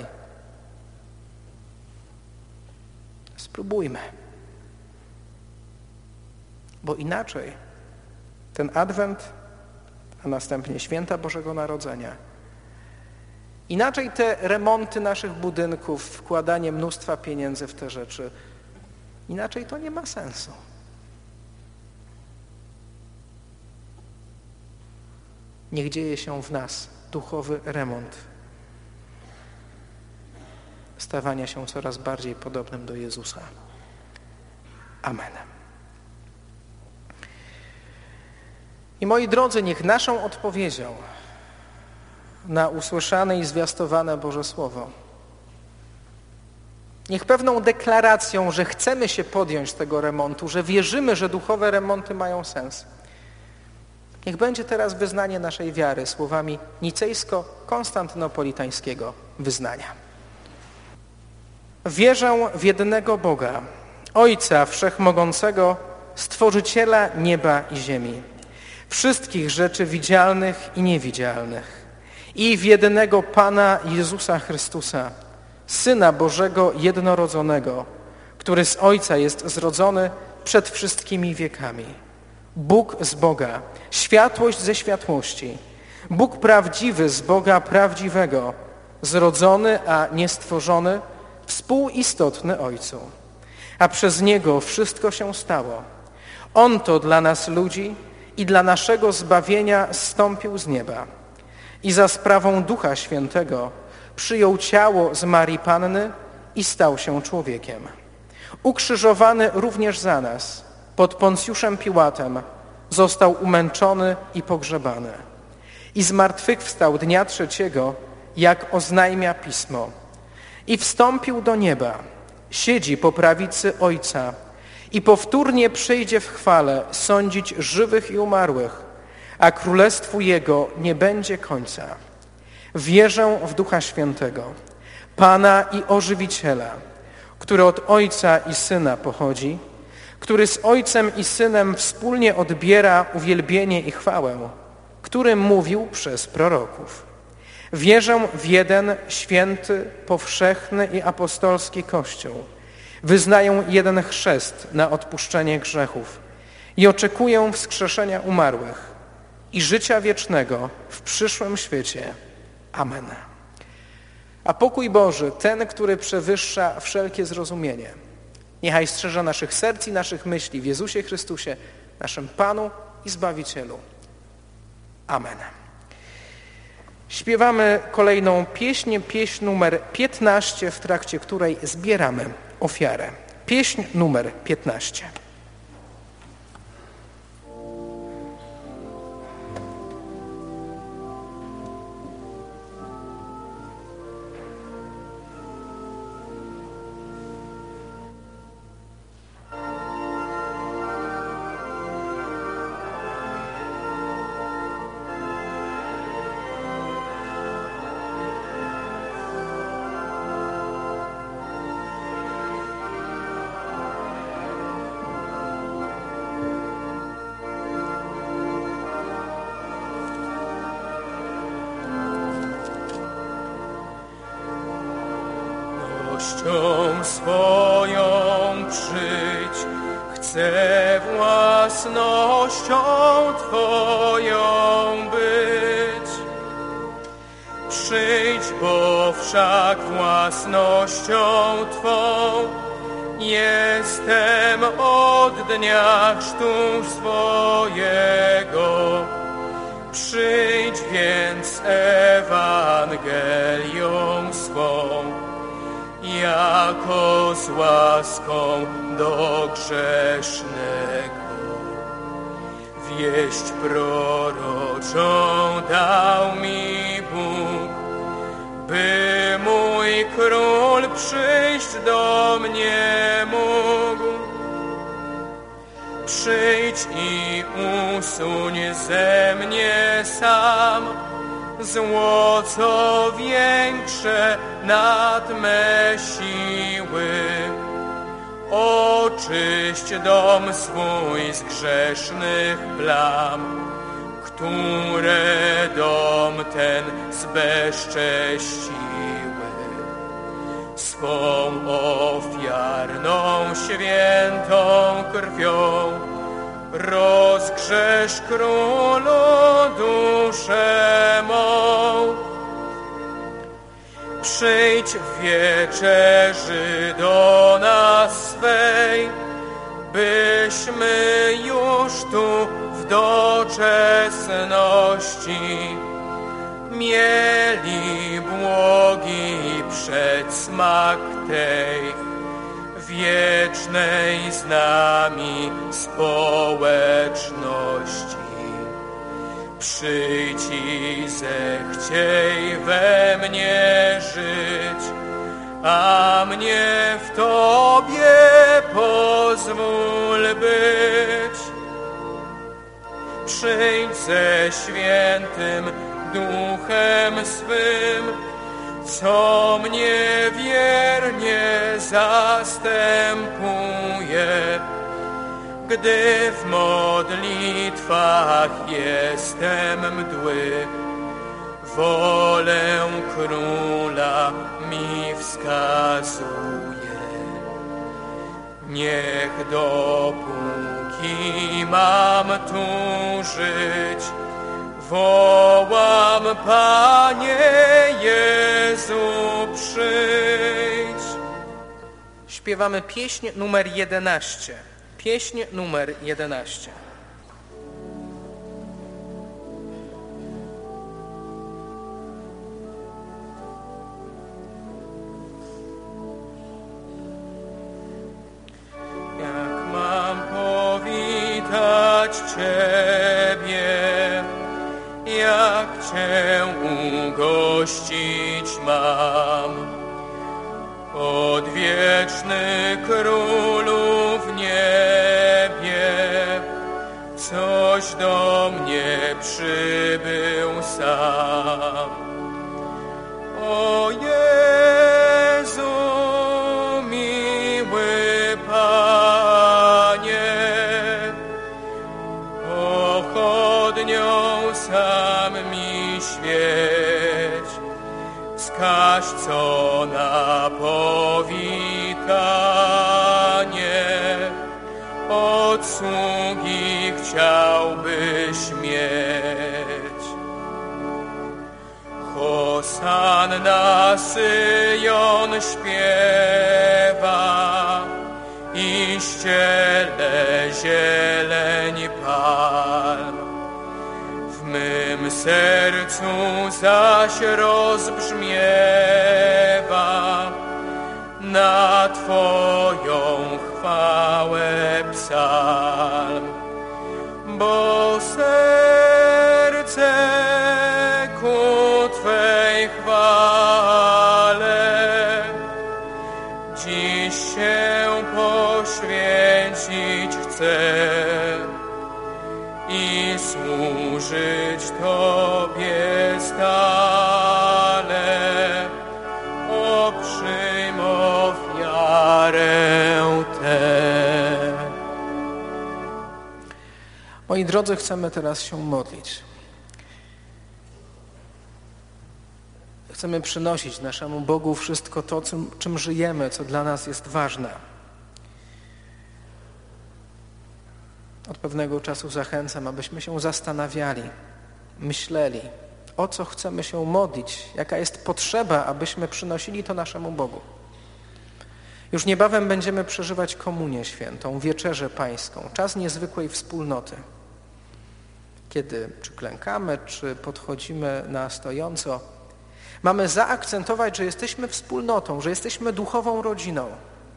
Spróbujmy. Bo inaczej ten Adwent, a następnie święta Bożego Narodzenia, inaczej te remonty naszych budynków, wkładanie mnóstwa pieniędzy w te rzeczy, inaczej to nie ma sensu. Niech dzieje się w nas duchowy remont stawania się coraz bardziej podobnym do Jezusa. Amen. I moi drodzy, niech naszą odpowiedzią na usłyszane i zwiastowane Boże Słowo, niech pewną deklaracją, że chcemy się podjąć tego remontu, że wierzymy, że duchowe remonty mają sens, niech będzie teraz wyznanie naszej wiary słowami nicejsko-konstantynopolitańskiego wyznania. Wierzę w jednego Boga, Ojca Wszechmogącego, Stworzyciela nieba i ziemi, wszystkich rzeczy widzialnych i niewidzialnych, i w jedynego Pana Jezusa Chrystusa, Syna Bożego jednorodzonego, który z Ojca jest zrodzony przed wszystkimi wiekami. Bóg z Boga, światłość ze światłości, Bóg prawdziwy z Boga prawdziwego, zrodzony, a niestworzony, współistotny Ojcu. A przez Niego wszystko się stało. On to dla nas ludzi i dla naszego zbawienia zstąpił z nieba i za sprawą Ducha Świętego przyjął ciało z Marii Panny i stał się człowiekiem. Ukrzyżowany również za nas, pod Poncjuszem Piłatem, został umęczony i pogrzebany. I zmartwychwstał dnia trzeciego, jak oznajmia Pismo. I wstąpił do nieba, siedzi po prawicy Ojca i powtórnie przyjdzie w chwale sądzić żywych i umarłych, a królestwu Jego nie będzie końca. Wierzę w Ducha Świętego, Pana i Ożywiciela, który od Ojca i Syna pochodzi, który z Ojcem i Synem wspólnie odbiera uwielbienie i chwałę, który mówił przez proroków. Wierzę w jeden święty, powszechny i apostolski Kościół. Wyznaję jeden chrzest na odpuszczenie grzechów i oczekuję wskrzeszenia umarłych i życia wiecznego w przyszłym świecie. Amen. A pokój Boży, ten, który przewyższa wszelkie zrozumienie, niechaj strzeże naszych serc i naszych myśli w Jezusie Chrystusie, naszym Panu i Zbawicielu. Amen. Śpiewamy kolejną pieśń, pieśń numer piętnaście, w trakcie której zbieramy ofiarę. Pieśń numer piętnaście. Miłością swoją przyjdź, chcę własnością Twoją być. Przyjdź, bo wszak własnością Twą jestem od dnia chrztu swojego. Przyjdź więc Ewangelią swą, jako z łaską do grzesznego. Wieść proroczą dał mi Bóg, by mój król przyjść do mnie mógł. Przyjdź i usuń ze mnie sam zło, co większe nad me siły. Oczyść dom swój z grzesznych plam, które dom ten zbezcześciły. Swą ofiarną, świętą krwią rozgrzesz, Królu, duszę mą. Przyjdź w wieczerzy do nas swej, byśmy już tu w doczesności mieli błogi przedsmak tej wiecznej z nami społeczności. Przyjdź i zechciej we mnie żyć, a mnie w Tobie pozwól być. Przyjdź ze świętym Duchem swym, co mnie wiernie zastępuje, gdy w modlitwach jestem mdły. Wolę Króla mi wskazuje. Niech dopóki mam tu żyć, wołam, Panie Jezu, przyjdź. Śpiewamy pieśń numer jedenaście. Pieśń numer jedenaście. jak Cię ugościć mam. Odwieczny Królu w niebie, coś do mnie przybył sam. O Jezu, miły Panie, pochodnią sam mi świeć, wskaż co na powitanie od sługi chciałbyś mieć. Hosanna, Syjon śpiewa i ściele zieleń palm. W mym sercu zaś rozbrzmiewa na Twoją chwałę psalm, bo serce ku Twej chwale dziś się poświęcić chce i służyć Tobie stale. O, przyjm ofiarę tę. Moi drodzy, chcemy teraz się modlić. Chcemy przynosić naszemu Bogu wszystko to, czym, czym żyjemy, co dla nas jest ważne. Od pewnego czasu zachęcam, abyśmy się zastanawiali, myśleli, o co chcemy się modlić, jaka jest potrzeba, abyśmy przynosili to naszemu Bogu. Już niebawem będziemy przeżywać Komunię Świętą, Wieczerzę Pańską, czas niezwykłej wspólnoty, kiedy czy klękamy, czy podchodzimy na stojąco, mamy zaakcentować, że jesteśmy wspólnotą, że jesteśmy duchową rodziną.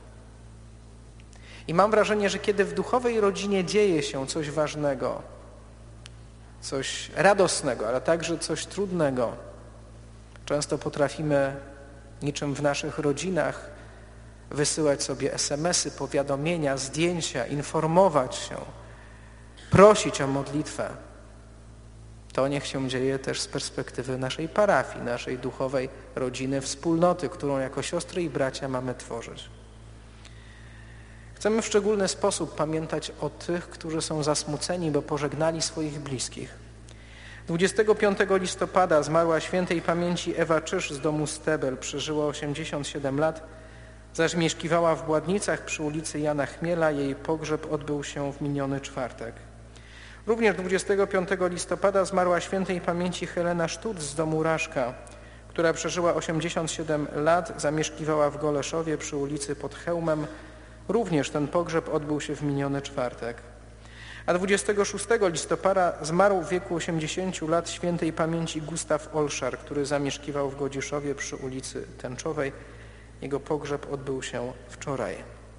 I mam wrażenie, że kiedy w duchowej rodzinie dzieje się coś ważnego, coś radosnego, ale także coś trudnego, często potrafimy, niczym w naszych rodzinach, wysyłać sobie es em esy, powiadomienia, zdjęcia, informować się, prosić o modlitwę. To niech się dzieje też z perspektywy naszej parafii, naszej duchowej rodziny, wspólnoty, którą jako siostry i bracia mamy tworzyć. Chcemy w szczególny sposób pamiętać o tych, którzy są zasmuceni, bo pożegnali swoich bliskich. dwudziestego piątego listopada zmarła świętej pamięci Ewa Czysz z domu Stebel. Przeżyła osiemdziesiąt siedem lat, zaś mieszkiwała w Bładnicach przy ulicy Jana Chmiela. Jej pogrzeb odbył się w miniony czwartek. Również dwudziestego piątego listopada zmarła świętej pamięci Helena Sztuc z domu Raszka, która przeżyła osiemdziesiąt siedem lat, zamieszkiwała w Goleszowie przy ulicy pod Chełmem. Również ten pogrzeb odbył się w miniony czwartek. A dwudziestego szóstego listopada zmarł w wieku osiemdziesięciu lat świętej pamięci Gustaw Olszar, który zamieszkiwał w Godziszowie przy ulicy Tęczowej. Jego pogrzeb odbył się wczoraj.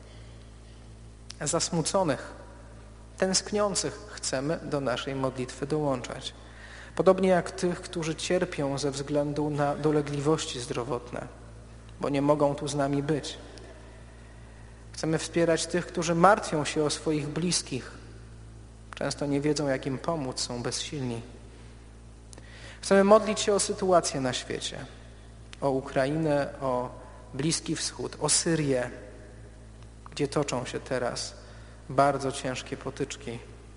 Zasmuconych, tęskniących chcemy do naszej modlitwy dołączać. Podobnie jak tych, którzy cierpią ze względu na dolegliwości zdrowotne, bo nie mogą tu z nami być. Chcemy wspierać tych, którzy martwią się o swoich bliskich. Często nie wiedzą, jak im pomóc, są bezsilni. Chcemy modlić się o sytuację na świecie, o Ukrainę, o Bliski Wschód, o Syrię, gdzie toczą się teraz bardzo ciężkie potyczki.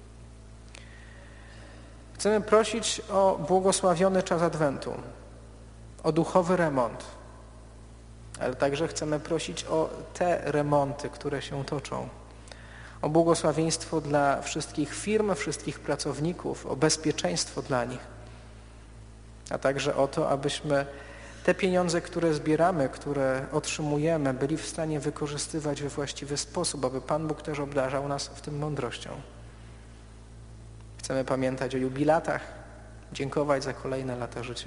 Chcemy prosić o błogosławiony czas Adwentu, o duchowy remont, ale także chcemy prosić o te remonty, które się toczą, o błogosławieństwo dla wszystkich firm, wszystkich pracowników, o bezpieczeństwo dla nich, a także o to, abyśmy te pieniądze, które zbieramy, które otrzymujemy, byli w stanie wykorzystywać we właściwy sposób, aby Pan Bóg też obdarzał nas w tym mądrością. Chcemy pamiętać o jubilatach, dziękować za kolejne lata życia.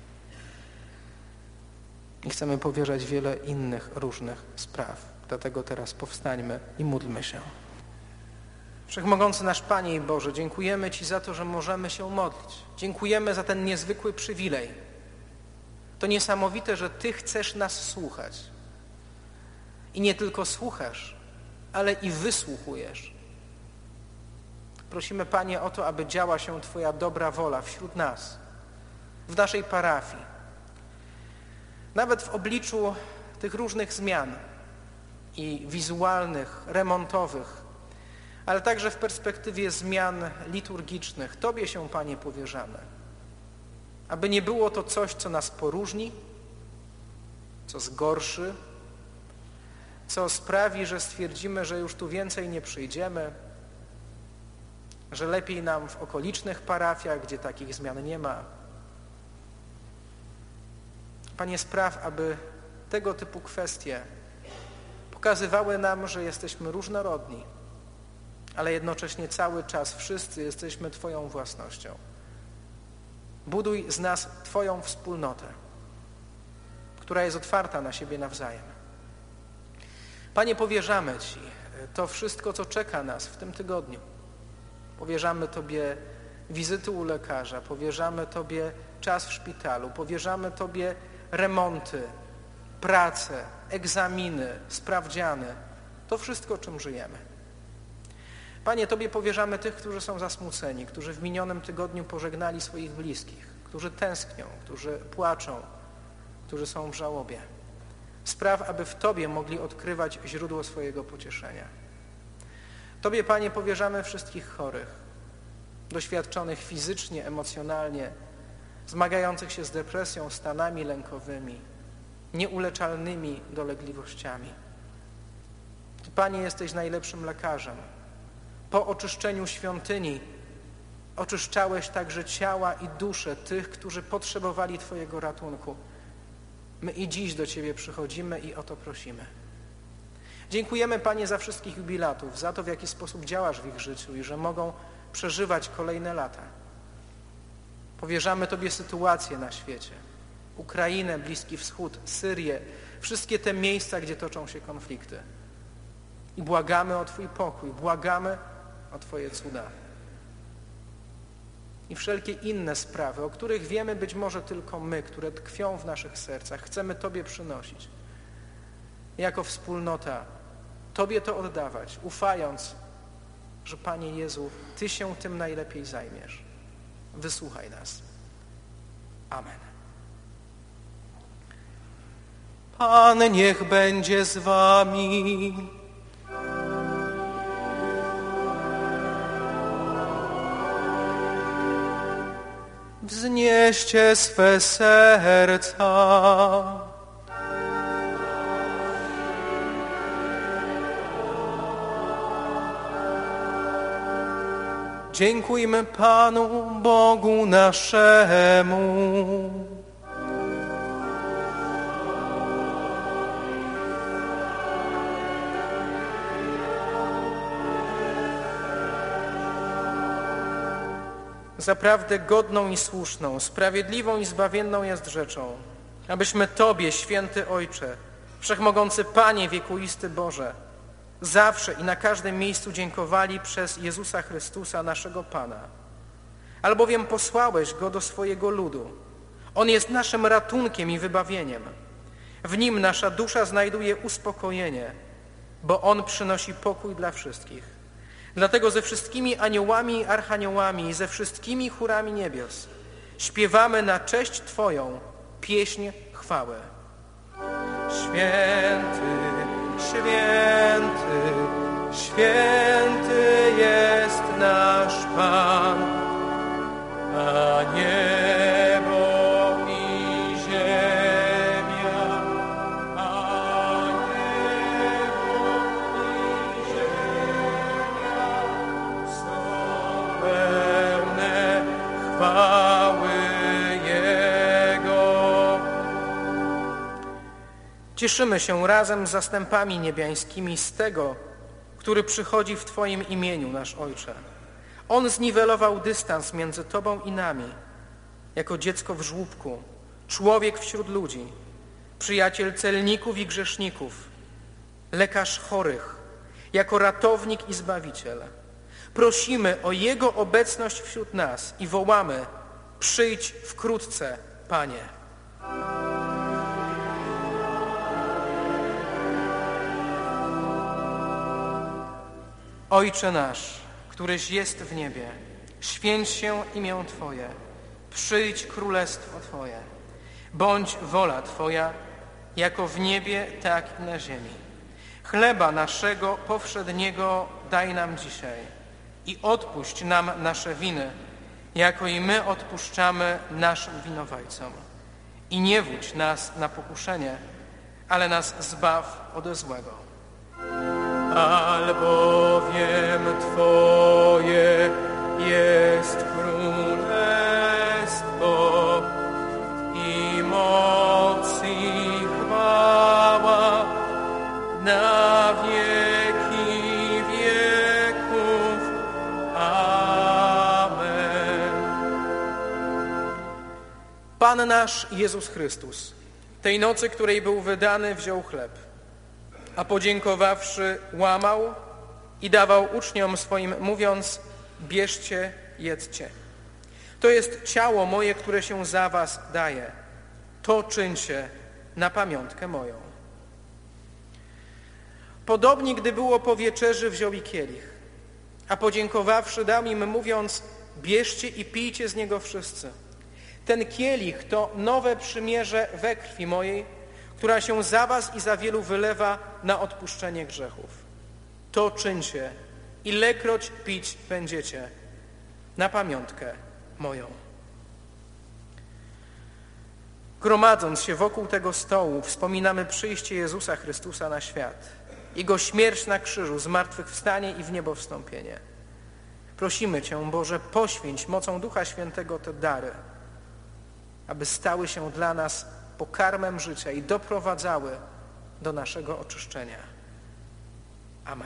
I chcemy powierzać wiele innych różnych spraw. Dlatego teraz powstańmy i módlmy się. Wszechmogący nasz Panie i Boże, dziękujemy Ci za to, że możemy się modlić. Dziękujemy za ten niezwykły przywilej. To niesamowite, że Ty chcesz nas słuchać. I nie tylko słuchasz, ale i wysłuchujesz. Prosimy, Panie, o to, aby działa się Twoja dobra wola wśród nas, w naszej parafii. Nawet w obliczu tych różnych zmian i wizualnych, remontowych, ale także w perspektywie zmian liturgicznych. Tobie się, Panie, powierzamy. Aby nie było to coś, co nas poróżni, co zgorszy, co sprawi, że stwierdzimy, że już tu więcej nie przyjdziemy, że lepiej nam w okolicznych parafiach, gdzie takich zmian nie ma. Panie, spraw, aby tego typu kwestie pokazywały nam, że jesteśmy różnorodni, ale jednocześnie cały czas wszyscy jesteśmy Twoją własnością. Buduj z nas Twoją wspólnotę, która jest otwarta na siebie nawzajem. Panie, powierzamy Ci to wszystko, co czeka nas w tym tygodniu. Powierzamy Tobie wizyty u lekarza, powierzamy Tobie czas w szpitalu, powierzamy Tobie remonty, pracę, egzaminy, sprawdziany. To wszystko, czym żyjemy. Panie, Tobie powierzamy tych, którzy są zasmuceni, którzy w minionym tygodniu pożegnali swoich bliskich, którzy tęsknią, którzy płaczą, którzy są w żałobie. Spraw, aby w Tobie mogli odkrywać źródło swojego pocieszenia. Tobie, Panie, powierzamy wszystkich chorych, doświadczonych fizycznie, emocjonalnie, zmagających się z depresją, stanami lękowymi, nieuleczalnymi dolegliwościami. Ty, Panie, jesteś najlepszym lekarzem. Po oczyszczeniu świątyni oczyszczałeś także ciała i dusze tych, którzy potrzebowali Twojego ratunku. My i dziś do Ciebie przychodzimy i o to prosimy. Dziękujemy, Panie, za wszystkich jubilatów, za to, w jaki sposób działasz w ich życiu i że mogą przeżywać kolejne lata. Powierzamy Tobie sytuację na świecie. Ukrainę, Bliski Wschód, Syrię, wszystkie te miejsca, gdzie toczą się konflikty. I błagamy o Twój pokój, błagamy o Twoje cuda. I wszelkie inne sprawy, o których wiemy być może tylko my, które tkwią w naszych sercach, chcemy Tobie przynosić. Jako wspólnota Tobie to oddawać, ufając, że, Panie Jezu, Ty się tym najlepiej zajmiesz. Wysłuchaj nas. Amen. Pan niech będzie z wami. Wznieście swe serca. Dziękujmy Panu Bogu naszemu. Zaprawdę godną i słuszną, sprawiedliwą i zbawienną jest rzeczą, abyśmy Tobie, święty Ojcze, wszechmogący Panie, wiekuisty Boże, zawsze i na każdym miejscu dziękowali przez Jezusa Chrystusa, naszego Pana. Albowiem posłałeś Go do swojego ludu. On jest naszym ratunkiem i wybawieniem. W Nim nasza dusza znajduje uspokojenie, bo On przynosi pokój dla wszystkich. Dlatego ze wszystkimi aniołami i archaniołami i ze wszystkimi chórami niebios śpiewamy na cześć Twoją pieśń chwały. Święty, święty, święty jest nasz Pan, a niebo i ziemia, a niebo i ziemia są pełne chwały Jego. Cieszymy się razem z zastępami niebiańskimi z tego, który przychodzi w Twoim imieniu, nasz Ojcze. On zniwelował dystans między Tobą i nami, jako dziecko w żłóbku, człowiek wśród ludzi, przyjaciel celników i grzeszników, lekarz chorych, jako ratownik i zbawiciel. Prosimy o Jego obecność wśród nas i wołamy: przyjdź wkrótce, Panie. Ojcze nasz, któryś jest w niebie, święć się imię Twoje, przyjdź królestwo Twoje, bądź wola Twoja, jako w niebie, tak i na ziemi. Chleba naszego powszedniego daj nam dzisiaj i odpuść nam nasze winy, jako i my odpuszczamy naszym winowajcom. I nie wódź nas na pokuszenie, ale nas zbaw ode złego. Albowiem Twoje jest królestwo i moc i chwała na wieki wieków. Amen. Pan nasz Jezus Chrystus, tej nocy, której był wydany, wziął chleb, a podziękowawszy, łamał i dawał uczniom swoim, mówiąc: bierzcie, jedzcie. To jest ciało moje, które się za was daje. To czyńcie na pamiątkę moją. Podobnie, gdy było po wieczerzy, wziął i kielich, a podziękowawszy, dał im, mówiąc: bierzcie i pijcie z niego wszyscy. Ten kielich to nowe przymierze we krwi mojej, która się za was i za wielu wylewa na odpuszczenie grzechów. To czyńcie, ilekroć pić będziecie, na pamiątkę moją. Gromadząc się wokół tego stołu, wspominamy przyjście Jezusa Chrystusa na świat, Jego śmierć na krzyżu, zmartwychwstanie i w niebo wstąpienie. Prosimy Cię, Boże, poświęć mocą Ducha Świętego te dary, aby stały się dla nas pokarmem życia i doprowadzały do naszego oczyszczenia. Amen.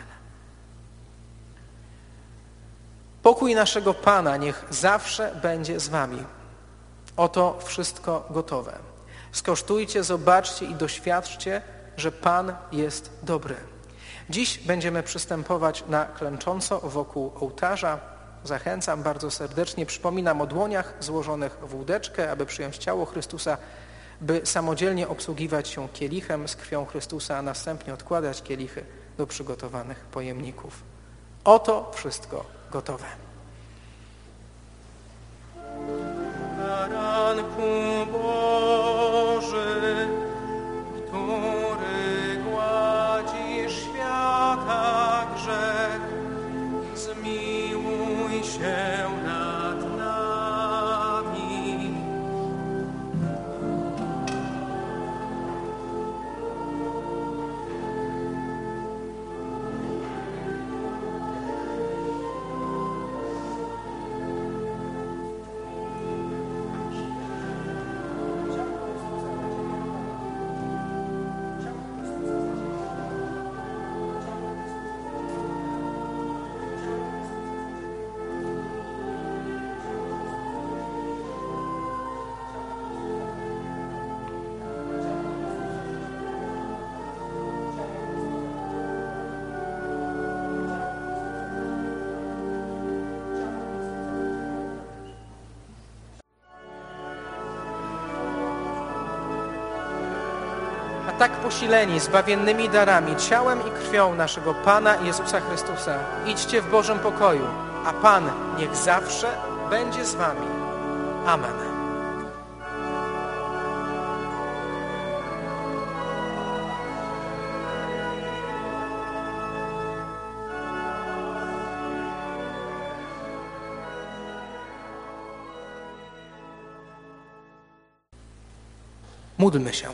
Pokój naszego Pana niech zawsze będzie z wami. Oto wszystko gotowe. Skosztujcie, zobaczcie i doświadczcie, że Pan jest dobry. Dziś będziemy przystępować na klęcząco wokół ołtarza. Zachęcam bardzo serdecznie. Przypominam o dłoniach złożonych w łódeczkę, aby przyjąć ciało Chrystusa, by samodzielnie obsługiwać się kielichem z krwią Chrystusa, a następnie odkładać kielichy do przygotowanych pojemników. Oto wszystko gotowe. Baranku Boży, który gładzisz świata grzech, zmiłuj się nad nami. Tak posileni zbawiennymi darami, ciałem i krwią naszego Pana Jezusa Chrystusa, idźcie w Bożym pokoju, a Pan niech zawsze będzie z wami. Amen. Módlmy się.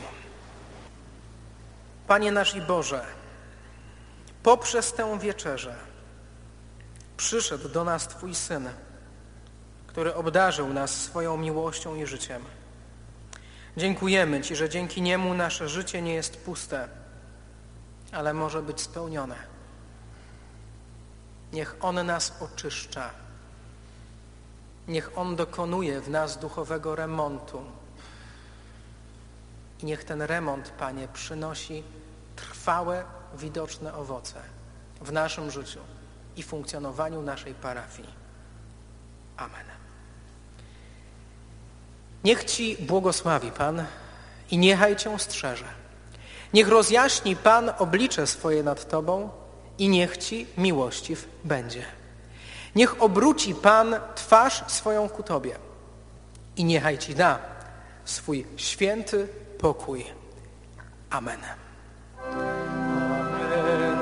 Panie nasz i Boże, poprzez tę wieczerzę przyszedł do nas Twój Syn, który obdarzył nas swoją miłością i życiem. Dziękujemy Ci, że dzięki Niemu nasze życie nie jest puste, ale może być spełnione. Niech On nas oczyszcza. Niech On dokonuje w nas duchowego remontu. I niech ten remont, Panie, przynosi trwałe, widoczne owoce w naszym życiu i funkcjonowaniu naszej parafii. Amen. Niech Ci błogosławi Pan i niechaj Cię strzeże. Niech rozjaśni Pan oblicze swoje nad Tobą i niech Ci miłościw będzie. Niech obróci Pan twarz swoją ku Tobie i niechaj Ci da swój święty pokój. Amen. Amen.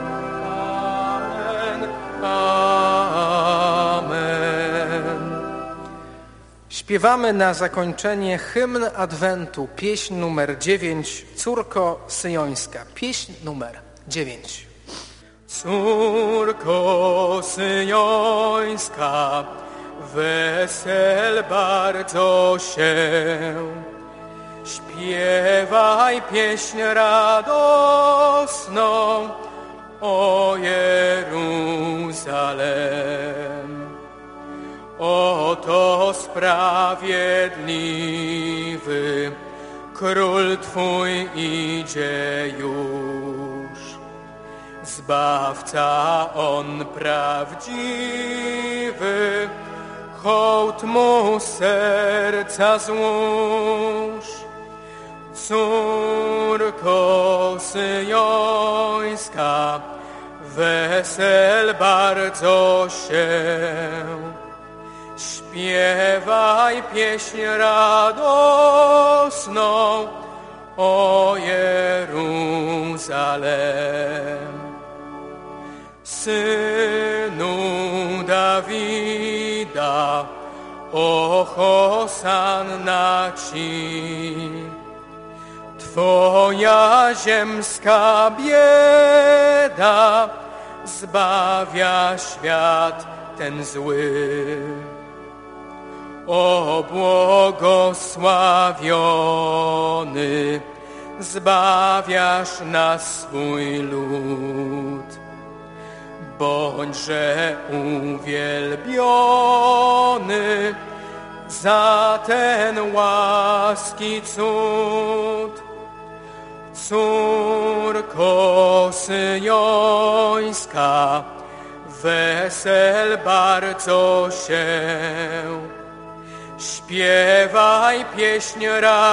Amen. Śpiewamy na zakończenie hymn Adwentu, pieśń numer dziewięć, Córko Syjońska. Pieśń numer dziewięć. Córko syjońska, wesel bardzo się, śpiewaj pieśń radosną o Jeruzalem. Oto sprawiedliwy Król Twój idzie już. Zbawca On prawdziwy, hołd Mu serca złóż. Córko syjońska, wesel bardzo się, śpiewaj pieśń radosną o Jeruzalem. Synu Dawida, o hosanna Ci. Twoja ziemska bieda zbawia świat ten zły. O błogosławiony, zbawiasz nas swój lud. Bądźże uwielbiony za ten łaski cud. Córko syjońska, wesel bardzo się, śpiewaj pieśń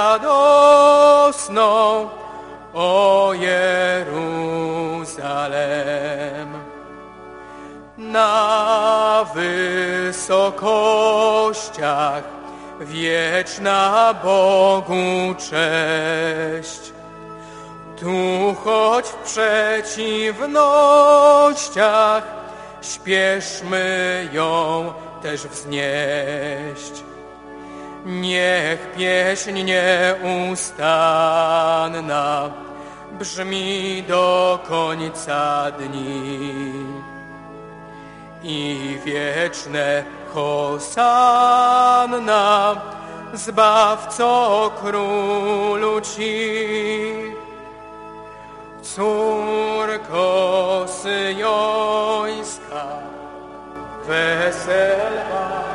radosną o Jeruzalem. Na wysokościach wieczna Bogu cześć. Tu choć w przeciwnościach śpieszmy ją też wznieść. Niech pieśń nieustanna brzmi do końca dni i wieczne hosanna Zbawco Królu Ci. Córko syjońska, wesel